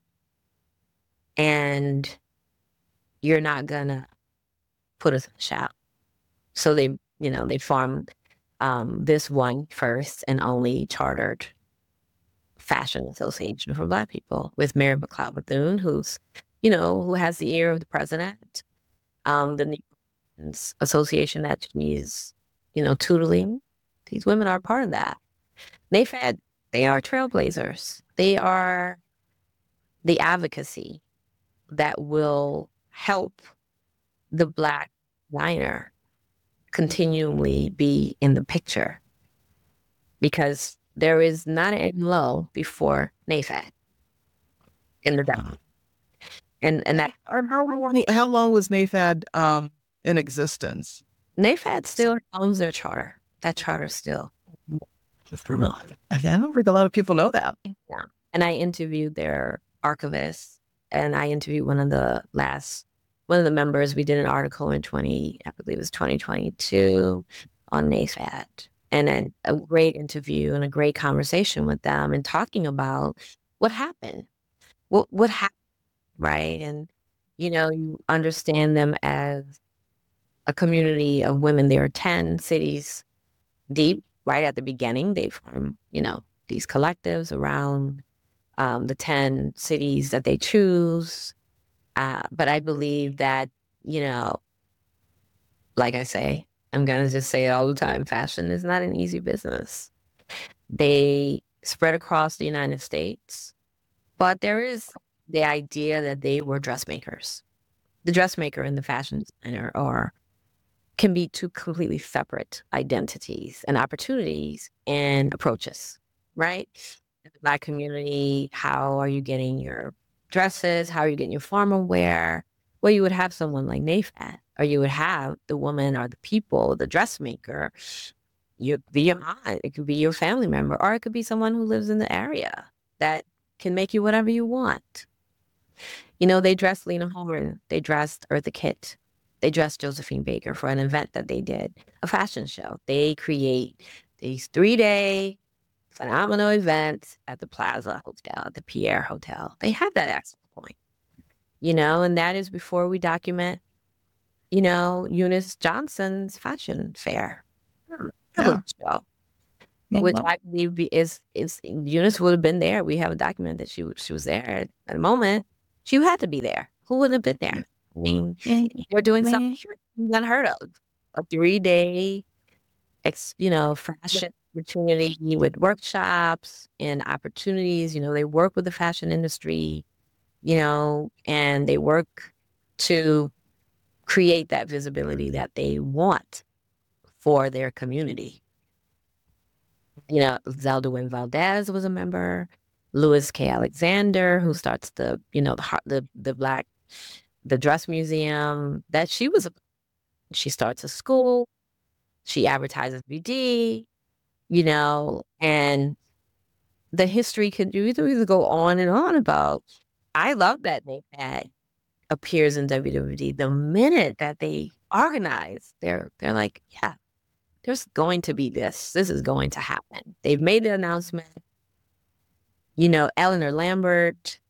And you're not gonna put us in the shout. So they formed this one first and only chartered fashion association for Black people with Mary McLeod Bethune, who has the ear of the president, the association that she is, tutoring. These women are part of that. They are trailblazers. They are the advocacy that will help the Black designer continually be in the picture, because there is not an low before NAFAD in the demo. And that. How long was NAFAD in existence? NAFAD still owns their charter. That charter still. I don't think a lot of people know that. Yeah. And I interviewed their archivist, and I interviewed one of the members. We did an article in 2022 on NAFAD, and then a great interview and a great conversation with them, and talking about what happened, what happened, right? And you understand them as a community of women. There are 10 cities deep. Right at the beginning, they form these collectives around the 10 cities that they choose. But I believe that, like I say, I'm going to just say it all the time, fashion is not an easy business. They spread across the United States, but there is the idea that they were dressmakers. The dressmaker and the fashion designer can be two completely separate identities and opportunities and approaches, right? In the Black community, how are you getting your dresses? How are you getting your formal wear? Well, you would have someone like NAFAD, or you would have the woman or the people, the dressmaker. You could be your aunt, it could be your family member, or it could be someone who lives in the area that can make you whatever you want. They dressed Lena Horne, they dressed Eartha Kitt, they dressed Josephine Baker for an event that they did, a fashion show. They create these 3-day phenomenal events at the Plaza Hotel, at the Pierre Hotel. They have that access point, and that is before we document, Eunice Johnson's fashion fair. Yeah. Show, which I believe is Eunice would have been there. We have a document that she was there at the moment. She had to be there. Who wouldn't have been there? I mean, you're doing something unheard of. A 3-day, fashion opportunity with workshops and opportunities. They work with the fashion industry, and they work to create that visibility that they want for their community. Zelda Wynne Valdez was a member. Louis K. Alexander, who starts the dress museum, she starts a school, she advertises BD, and the history could either go on and on about. I love that NAFAD appears in WWD. The minute that they organize, they're like, yeah, there's going to be this is going to happen. They've made the announcement. Eleanor Lambert,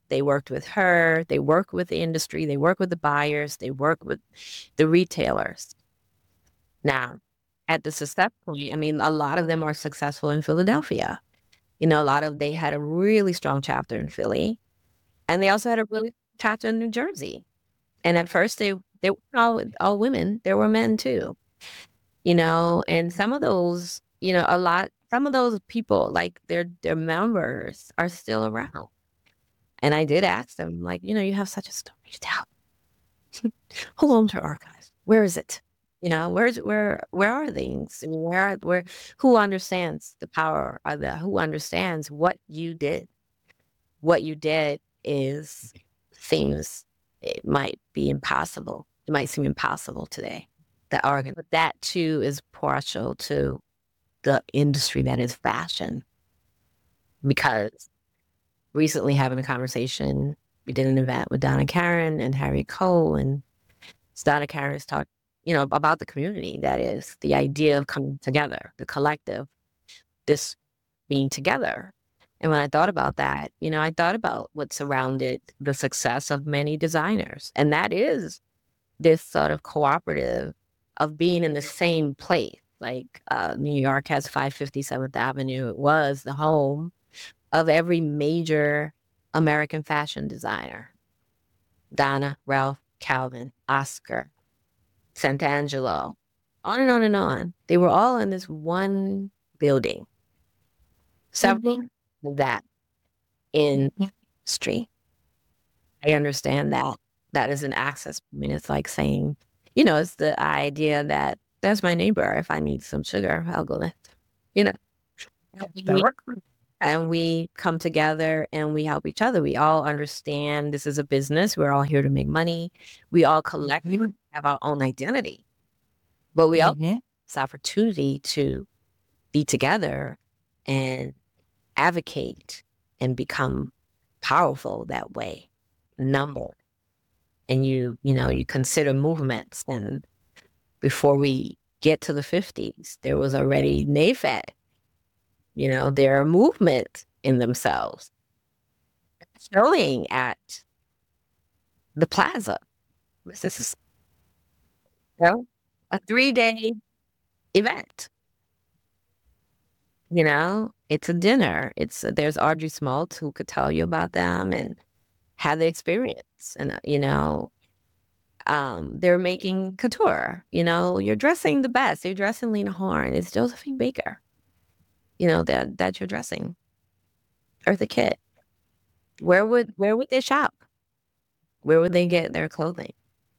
They worked with her. They work with the industry. They work with the buyers. They work with the retailers. Now, at the success point, I mean, a lot of them are successful in Philadelphia. They had a really strong chapter in Philly, and they also had a really chapter in New Jersey. And at first, they weren't all women. There were men too. And some of those, some of those people, like their members, are still around. And I did ask them, like, you have such a story to tell. Who owns your archives? Where is it? Where are things? Who understands the power of who understands what you did? What you did is things, it might be impossible. It might seem impossible today. But that too is partial to the industry that is fashion. Because recently having a conversation, we did an event with Donna Karan and Harry Cole, and Donna Karan is talking, about the community, that is the idea of coming together, the collective, this being together. And when I thought about that, I thought about what surrounded the success of many designers. And that is this sort of cooperative of being in the same place. Like New York has 557th Avenue. It was the home of every major American fashion designer. Donna, Ralph, Calvin, Oscar, Sant'Angelo, on and on and on. They were all in this one building. Several of that industry. I understand that. That is an access. I mean, it's like saying, it's the idea that that's my neighbor. If I need some sugar, I'll go lift. And we come together and we help each other. We all understand this is a business. We're all here to make money. We all collectively have our own identity. But we all have this opportunity to be together and advocate and become powerful that way, number. And you consider movements. And before we get to the 50s, there was already NAFED. They're a movement in themselves. Showing at the plaza. This is a 3-day event. It's a dinner. There's Audrey Smaltz who could tell you about them and have the experience. And they're making couture. You're dressing the best. You're dressing Lena Horne. It's Josephine Baker. That you're dressing. Eartha Kitt. Where would they shop? Where would they get their clothing?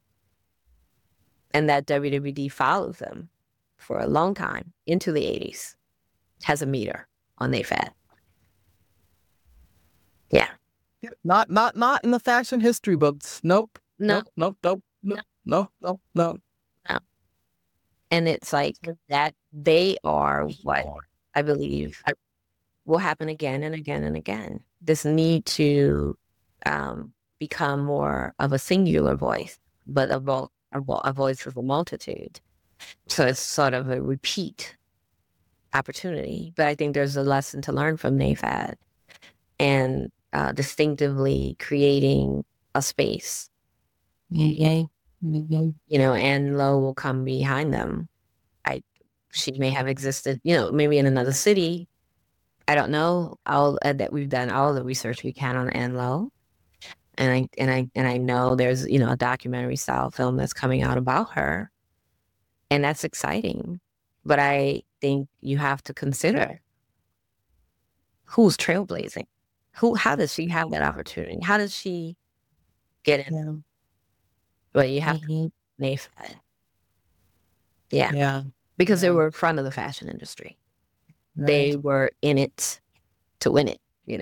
And that WWD follows them for a long time into the 80s. Has a meter on NAFED. Yeah. Not in the fashion history books. Nope. No. Nope. And it's like that they are what I believe will happen again and again and again. This need to become more of a singular voice, but a voice of a multitude. So it's sort of a repeat opportunity. But I think there's a lesson to learn from NAFED and distinctively creating a space. Ann Lowe will come behind them. She may have existed, maybe in another city. I don't know. That we've done all the research we can on Ann Lowe, and I know there's a documentary style film that's coming out about her, and that's exciting. But I think you have to consider who's trailblazing. How does she have that opportunity? How does she get in? But you have to NAFED. Yeah. Because they were in front of the fashion industry. Right. They were in it to win it,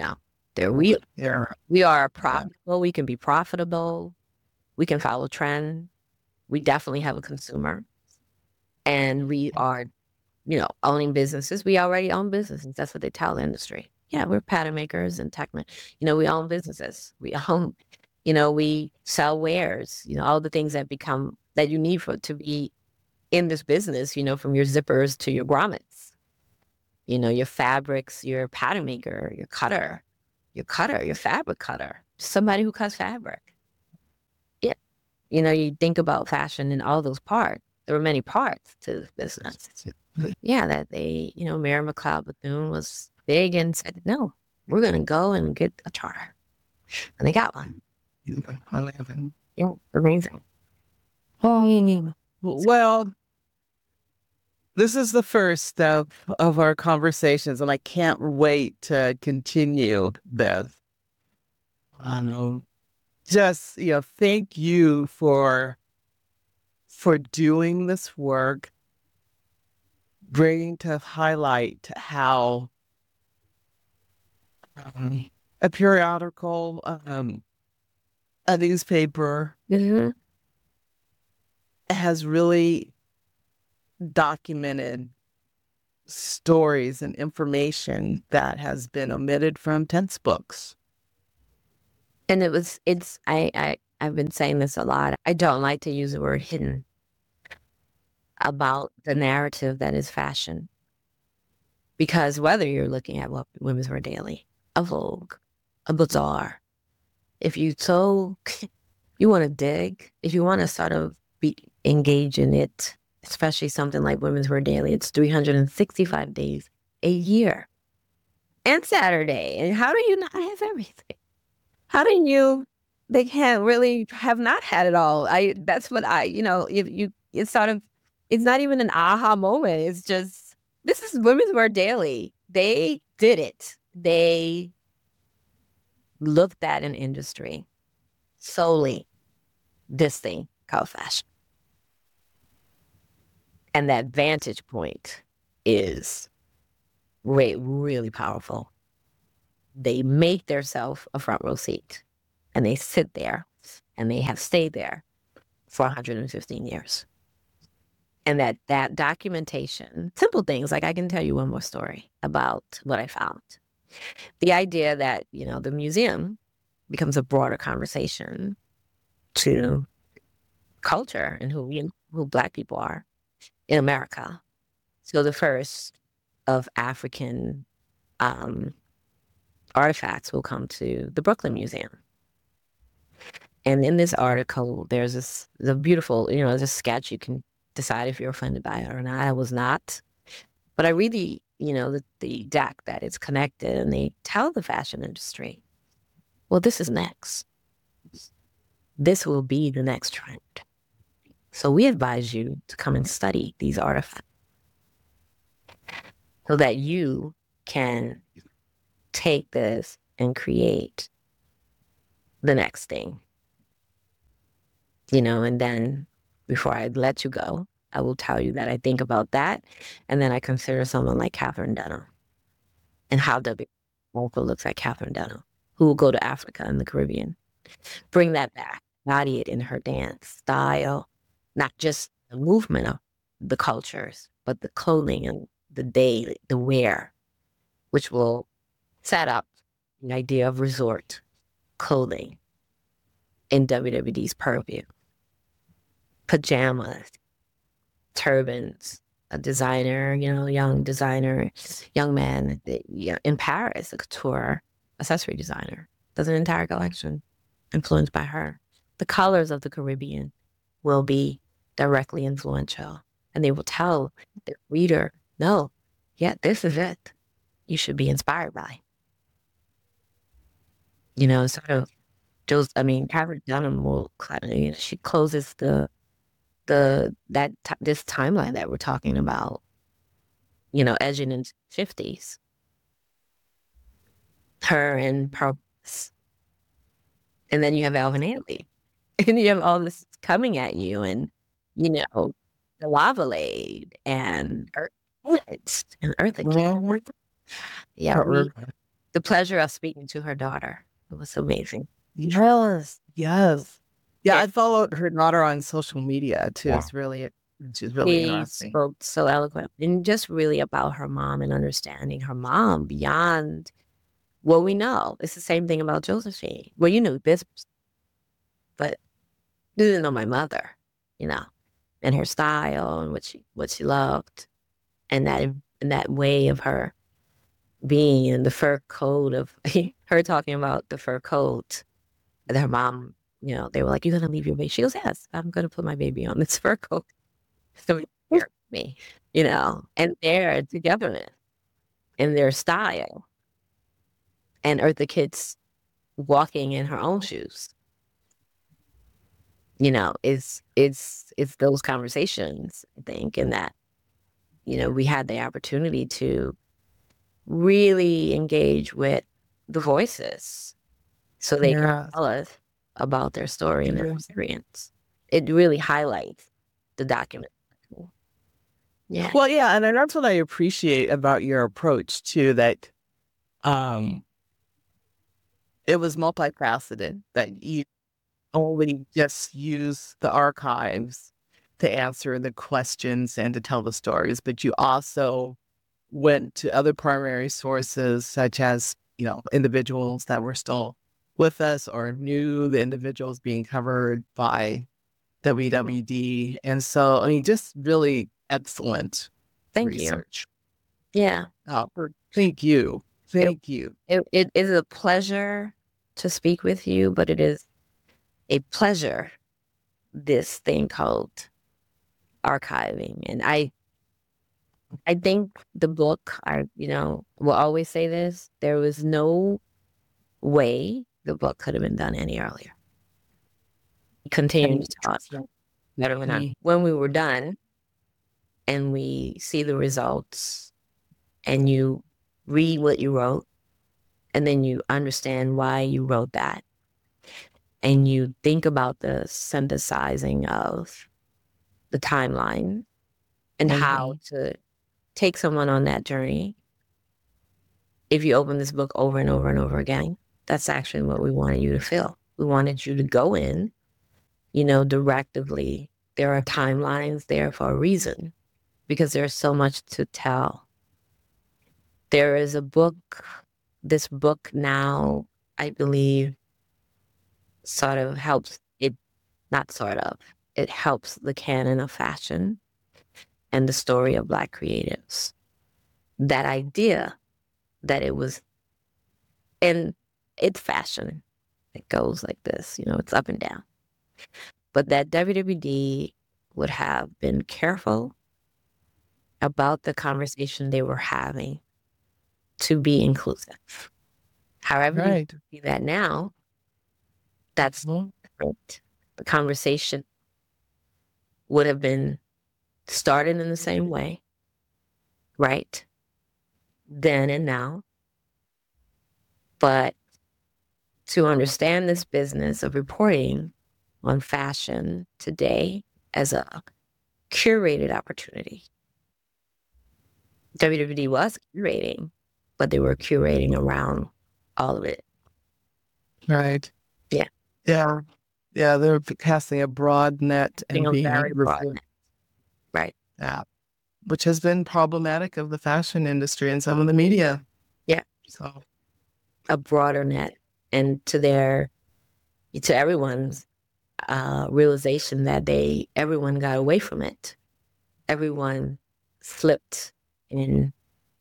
We are profitable. We can be profitable. We can follow trend. We definitely have a consumer. And we are, owning businesses. We already own businesses. That's what they tell the industry. Yeah, we're pattern makers and tech. We own businesses. We own, we sell wares, all the things that you need to be in this business, from your zippers to your grommets, your fabrics, your pattern maker, your cutter, your fabric cutter. somebody who cuts fabric. Yeah. You know, you think about fashion and all those parts. There were many parts to the business. Yeah, that they, you know, Mary McLeod Bethune was big and said, no, we're going to go and get a charter. And they got one. Yeah, amazing. Well, this is the first of our conversations, and I can't wait to continue this. I know. Just, thank you for doing this work, bringing to highlight how a periodical, a newspaper Mm-hmm. has really documented stories and information that has been omitted from textbooks. And I've been saying this a lot. I don't like to use the word hidden about the narrative that is fashion. Because whether you're looking at what Women's Wear Daily, a Vogue, a Bazaar, if you want to dig, if you want to sort of be engaged in it, especially something like Women's Wear Daily, it's 365 days a year and Saturday. And how do you not have everything? How do you, they can't really have not had it all. That's what it's sort of, it's not even an aha moment. It's just, this is Women's Wear Daily. They did it. They looked at an industry solely this thing called fashion. And that vantage point is really powerful. They make themselves a front row seat and they sit there and they have stayed there for 115 years. And that documentation, simple things, like I can tell you one more story about what I found. The idea that, the museum becomes a broader conversation to culture and who Black people are in America. So the first of African artifacts will come to the Brooklyn Museum. And in this article, there's the beautiful, there's a sketch. You can decide if you're offended by it or not. I was not. But I read the deck that it's connected, and they tell the fashion industry, well, this is next. This will be the next trend. So we advise you to come and study these artifacts so that you can take this and create the next thing. And then before I let you go, I will tell you that I think about that. And then I consider someone like Catherine Dunham and how W. also looks like Catherine Dunham, who will go to Africa and the Caribbean, bring that back, embody it in her dance style, not just the movement of the cultures, but the clothing and the wear, which will set up the idea of resort clothing in WWD's purview. Pajamas, turbans, a designer, young designer, young man in Paris, a couture accessory designer, does an entire collection influenced by her. The colors of the Caribbean will be directly influential, and they will tell the reader, no, yeah, this is it. You should be inspired by. Sort of Catherine Dunham will, she closes this timeline that we're talking about, edging into 50s. Her and Purpose. And then you have Alvin Ailey. And you have all this coming at you, and, the Lavalade and Eartha. Yeah, the pleasure of speaking to her daughter. It was amazing. Yes. Yeah, I followed her daughter on social media too. Yeah. She's really interesting. She spoke so eloquent, and just really about her mom and understanding her mom beyond what we know. It's the same thing about Josephine. Well, you knew business, but you didn't know my mother, and her style and what she loved, and that way of her being in the fur coat of her talking about the fur coat And her mom, they were like, "You're gonna leave your baby?" She goes, "Yes, I'm gonna put my baby on this fur coat." So it scared me, and their togetherness and their style, and Eartha Kitt's walking in her own shoes. It's those conversations, I think, and that, we had the opportunity to really engage with the voices so they can tell us about their story and their experience. It really highlights the document. Yeah. Well, yeah, and that's what I appreciate about your approach too, that it was multifaceted, that you only just use the archives to answer the questions and to tell the stories, but you also went to other primary sources, such as, individuals that were still with us or knew the individuals being covered by WWD. And so, I mean, just really excellent Thank research. You. Yeah. Thank you. Thank you. It is a pleasure to speak with you, but it is a pleasure, this thing called archiving. And I think the book, will always say this, there was no way the book could have been done any earlier. Continuing to talk better when we were done and we see the results and you read what you wrote and then you understand why you wrote that and you think about the synthesizing of the timeline and how to take someone on that journey. If you open this book over and over and over again, that's actually what we wanted you to feel. We wanted you to go in, directively. There are timelines there for a reason because there's so much to tell. There is a book, this book now, I believe, sort of helps it, not sort of, it helps the canon of fashion and the story of Black creatives. That idea that it was, and it's fashion. It goes like this, it's up and down. But that WWD would have been careful about the conversation they were having to be inclusive. However, you see that now, that's different. The conversation would have been started in the same way, right? Then and now. But to understand this business of reporting on fashion today as a curated opportunity, WWD was curating, but they were curating around all of it. Right. Yeah. Yeah. Yeah. They're casting a broad net and being very broad net. Right. Yeah. Which has been problematic of the fashion industry and some of the media. Yeah. So a broader net, and to everyone's realization that everyone got away from it. Everyone slipped in,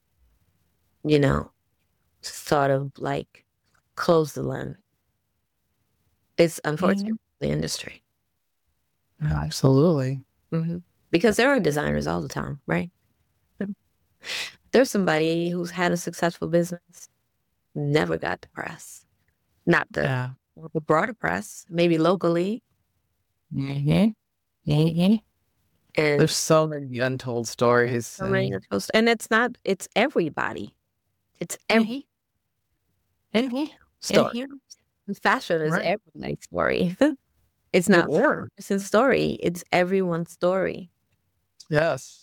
sort of like closed the lens. It's unfortunate for the industry. Absolutely. Mm-hmm. Because there are designers all the time, right? There's somebody who's had a successful business, never got the press. Not the broader press, maybe locally. And there's so many untold stories. And it's everybody. It's every story. Fashion is everybody's story. It's not one person's story. It's everyone's story. Yes.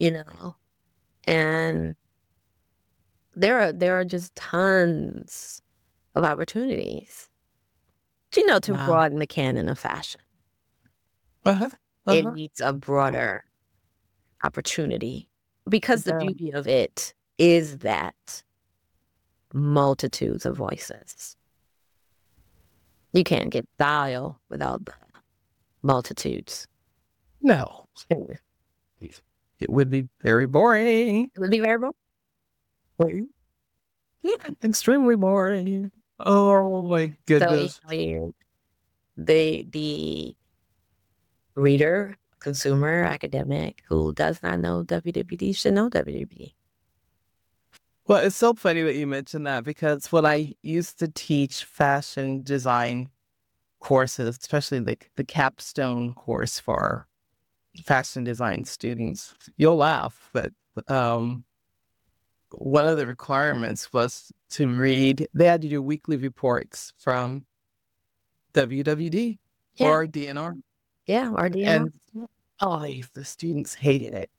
And there are just tons of opportunities, to broaden the canon of fashion. It needs a broader opportunity because the beauty of it is that multitudes of voices. You can't get style without the multitudes. No. It would be very boring. It would be very boring. Yeah, extremely boring. Oh my goodness. So The reader, consumer, academic who does not know WWD should know WWD. Well, it's so funny that you mentioned that because when I used to teach fashion design courses, especially like the capstone course for fashion design students, you'll laugh, but one of the requirements was to read, they had to do weekly reports from WWD or DNR. Yeah, or DNR. And the students hated it.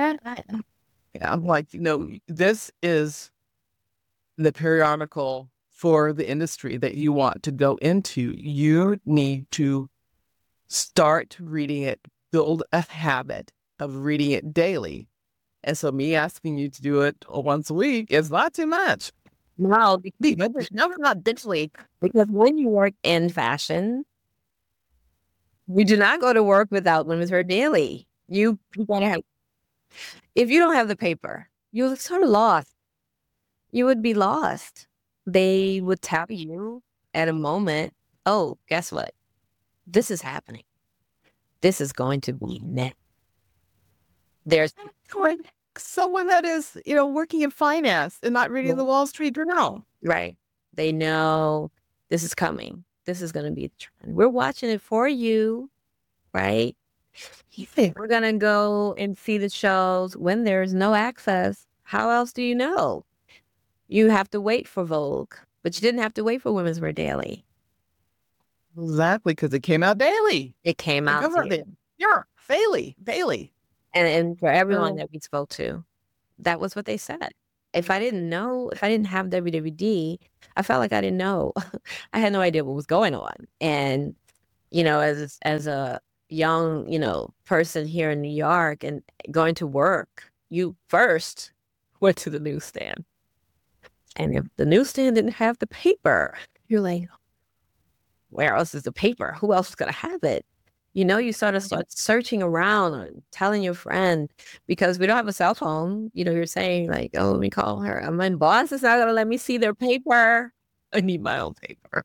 I'm like, this is the periodical for the industry that you want to go into. You need to start reading it, build a habit of reading it daily. And so me asking you to do it once a week is not too much. No, not digitally. Because when you work in fashion, you do not go to work without Women's Wear Daily. You gotta have, if you don't have the paper, you're sort of lost. You would be lost. They would tell you at a moment, oh, guess what? This is happening. This is going to be next. There's someone that is, working in finance and not reading the Wall Street Journal. Right. They know this is coming. This is going to be the trend. We're watching it for you, right? We're going to go and see the shows when there's no access. How else do you know? You have to wait for Vogue, but you didn't have to wait for Women's Wear Daily. Exactly, because it came out daily. It came out daily. Yeah, daily. And for everyone that we spoke to, that was what they said. If I didn't have WWD, I felt like I didn't know. I had no idea what was going on. And, as a young, person here in New York and going to work, you first went to the newsstand. And if the newsstand didn't have the paper, you're like, where else is the paper? Who else is going to have it? You sort of start searching around and telling your friend, because we don't have a cell phone. You're saying like, oh, let me call her. My boss is not going to let me see their paper. I need my own paper.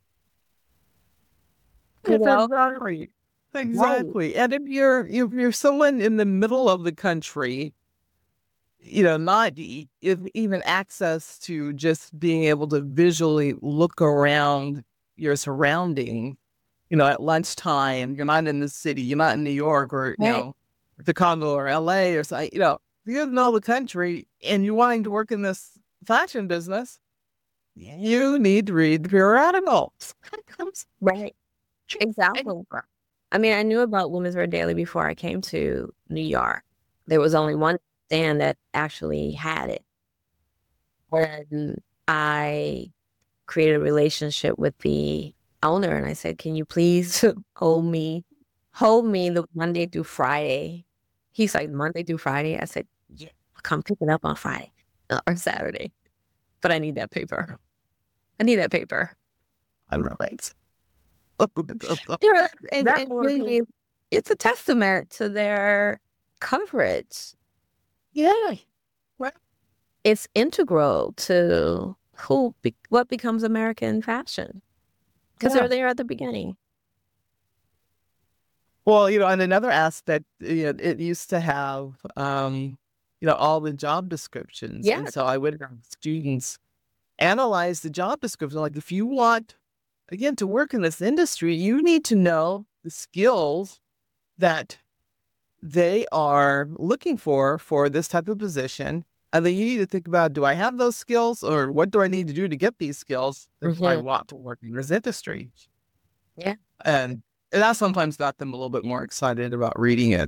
Exactly. Right. And if you're someone in the middle of the country, not even access to just being able to visually look around your surrounding, at lunchtime, you're not in the city, you're not in New York or, Chicago or LA or something, you're in the middle of the country and you're wanting to work in this fashion business, you need to read the periodicals. Right. Exactly. I mean, I knew about Women's Wear Daily before I came to New York. There was only one stand that actually had it. When I created a relationship with the owner and I said, can you please hold me the Monday through Friday? He's like, Monday through Friday? I said, yeah, I'll come pick it up on Friday or Saturday. But I need that paper. I'm right. It's a testament to their coverage. Yeah. Right. It's integral to what becomes American fashion. Because they're there at the beginning. Well, and another aspect, it used to have, all the job descriptions. Yeah. And so I would have students analyze the job description. Like, if you want, again, to work in this industry, you need to know the skills that they are looking for this type of position. And then you need to think about, do I have those skills, or what do I need to do to get these skills if I want to work in this industry? Yeah. And that sometimes got them a little bit more excited about reading it.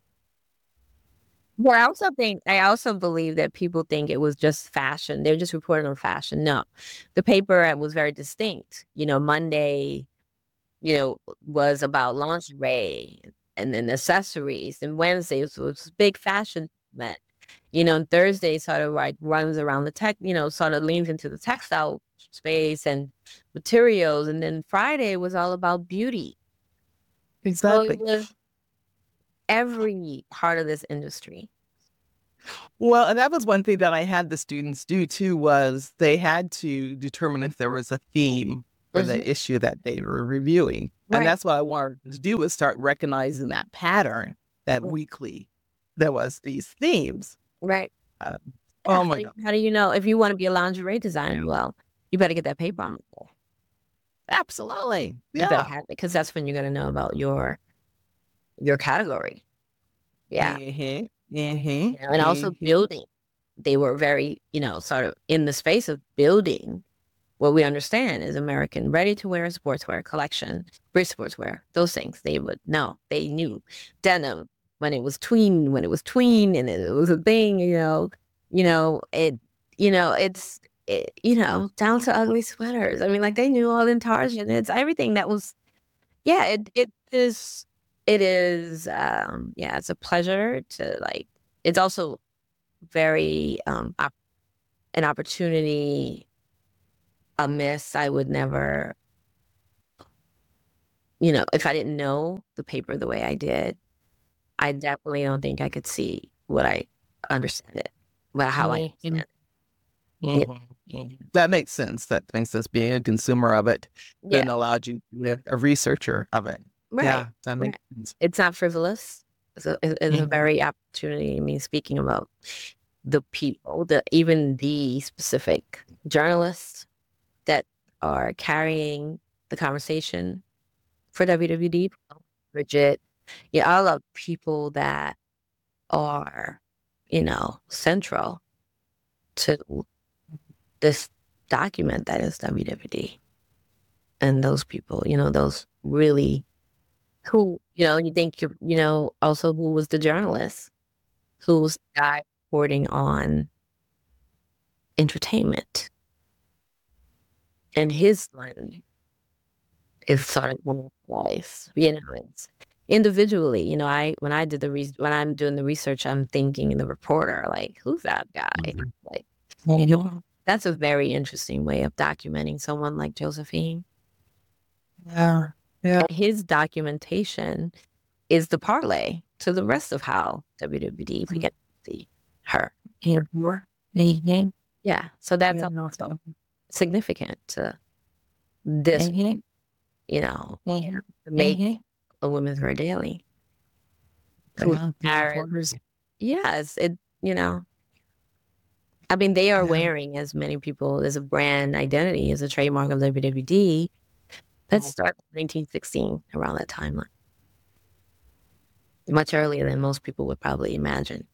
Well, I also believe that people think it was just fashion. They're just reporting on fashion. No, the paper was very distinct. Monday, was about lingerie and then accessories, and Wednesday was big fashion event. And Thursday sort of like runs around the tech, sort of leans into the textile space and materials. And then Friday was all about beauty. Exactly. So it was every part of this industry. Well, and that was one thing that I had the students do too, was they had to determine if there was a theme for the issue that they were reviewing. And Right. that's what I wanted to do, was start recognizing that pattern, that weekly, there was these themes. Right. Uh, Yeah. oh my God. How do you know if you want to be a lingerie designer? Well, you better get that paper on the wall. Absolutely. You better Yeah. have it, because that's when you're going to know about your category. Yeah. And also building. They were very, sort of in the space of building what we understand is American ready-to-wear sportswear collection, British sportswear, those things. They would know. They knew denim when it was tween, and it was a thing, down to ugly sweaters. I mean, like, they knew all in Target. It's everything that was, yeah, it is, yeah, it's a pleasure to, like, it's also very, an opportunity, a miss. I would never, if I didn't know the paper the way I did, I definitely don't think I could see what I understand it, but how I understand it. That makes sense. That makes sense. Being a consumer of it then Yeah, allowed you to be a researcher of it. right. Yeah, that makes Right. sense. It's not frivolous. It's a very opportunity. I mean, speaking about the people, even the specific journalists that are carrying the conversation for WWD, Bridget, yeah, all of people that are, central to this document that is WWD. And those people, those really who, you think, also who was the journalist, who was the guy reporting on entertainment. And his lens is sort of one of life, it's individually, when I'm doing the research, I'm thinking the reporter, like, who's that guy? Like, that's a very interesting way of documenting someone like Josephine. Yeah. Yeah. And his documentation is the parlay to the rest of how WWD began to see her. Yeah. So that's also significant to this, to make a Women's Wear Daily. Yes, I mean, they are wearing, as many people, as a brand identity, as a trademark of WWD. Let's start 1916, around that timeline. Much earlier than most people would probably imagine.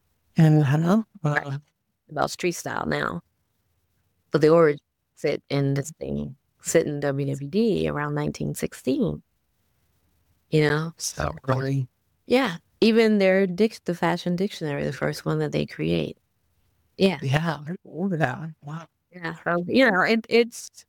About street style now. But the origin sit in WWD around 1916. So really. Yeah. Even the fashion dictionary, the first one that they create. Yeah. Yeah. Wow. Yeah. So, it's,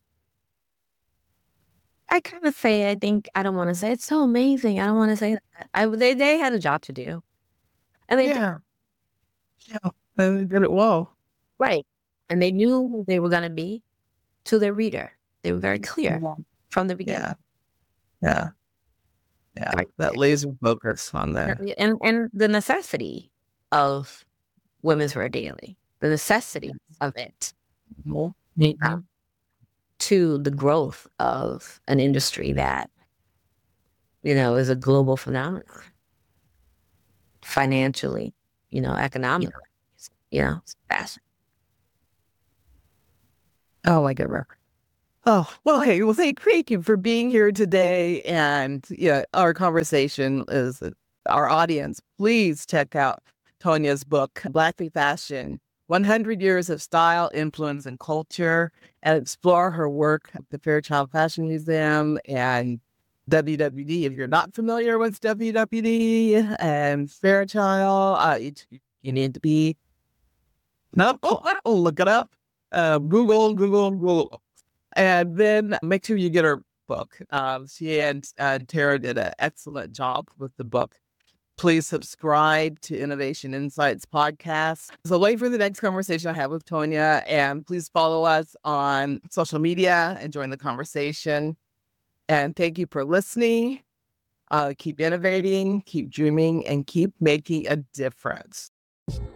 I kind of say, I don't want to say it's so amazing. I don't want to say that. They had a job to do. And they did. Yeah. And they did it well. Right. And they knew who they were going to be to their reader. They were very clear from the beginning. Yeah. Right. That laser focus on that. And the necessity of Women's Wear Daily, the necessity of it to the growth of an industry that, is a global phenomenon, financially, economically, it's fashion. Oh my goodness. Oh, well, hey, thank you for being here today. And our conversation is our audience. Please check out Tonia's book, Blackly Fashion, 100 Years of Style, Influence, and Culture, and explore her work at the Fairchild Fashion Museum and WWD. If you're not familiar with WWD and Fairchild, you need to be. No, look it up. Google. And then make sure you get her book. She and Tara did an excellent job with the book. Please subscribe to Innovation Insights podcast. So wait for the next conversation I have with Tonia, and please follow us on social media and join the conversation. And thank you for listening. Keep innovating, keep dreaming, and keep making a difference.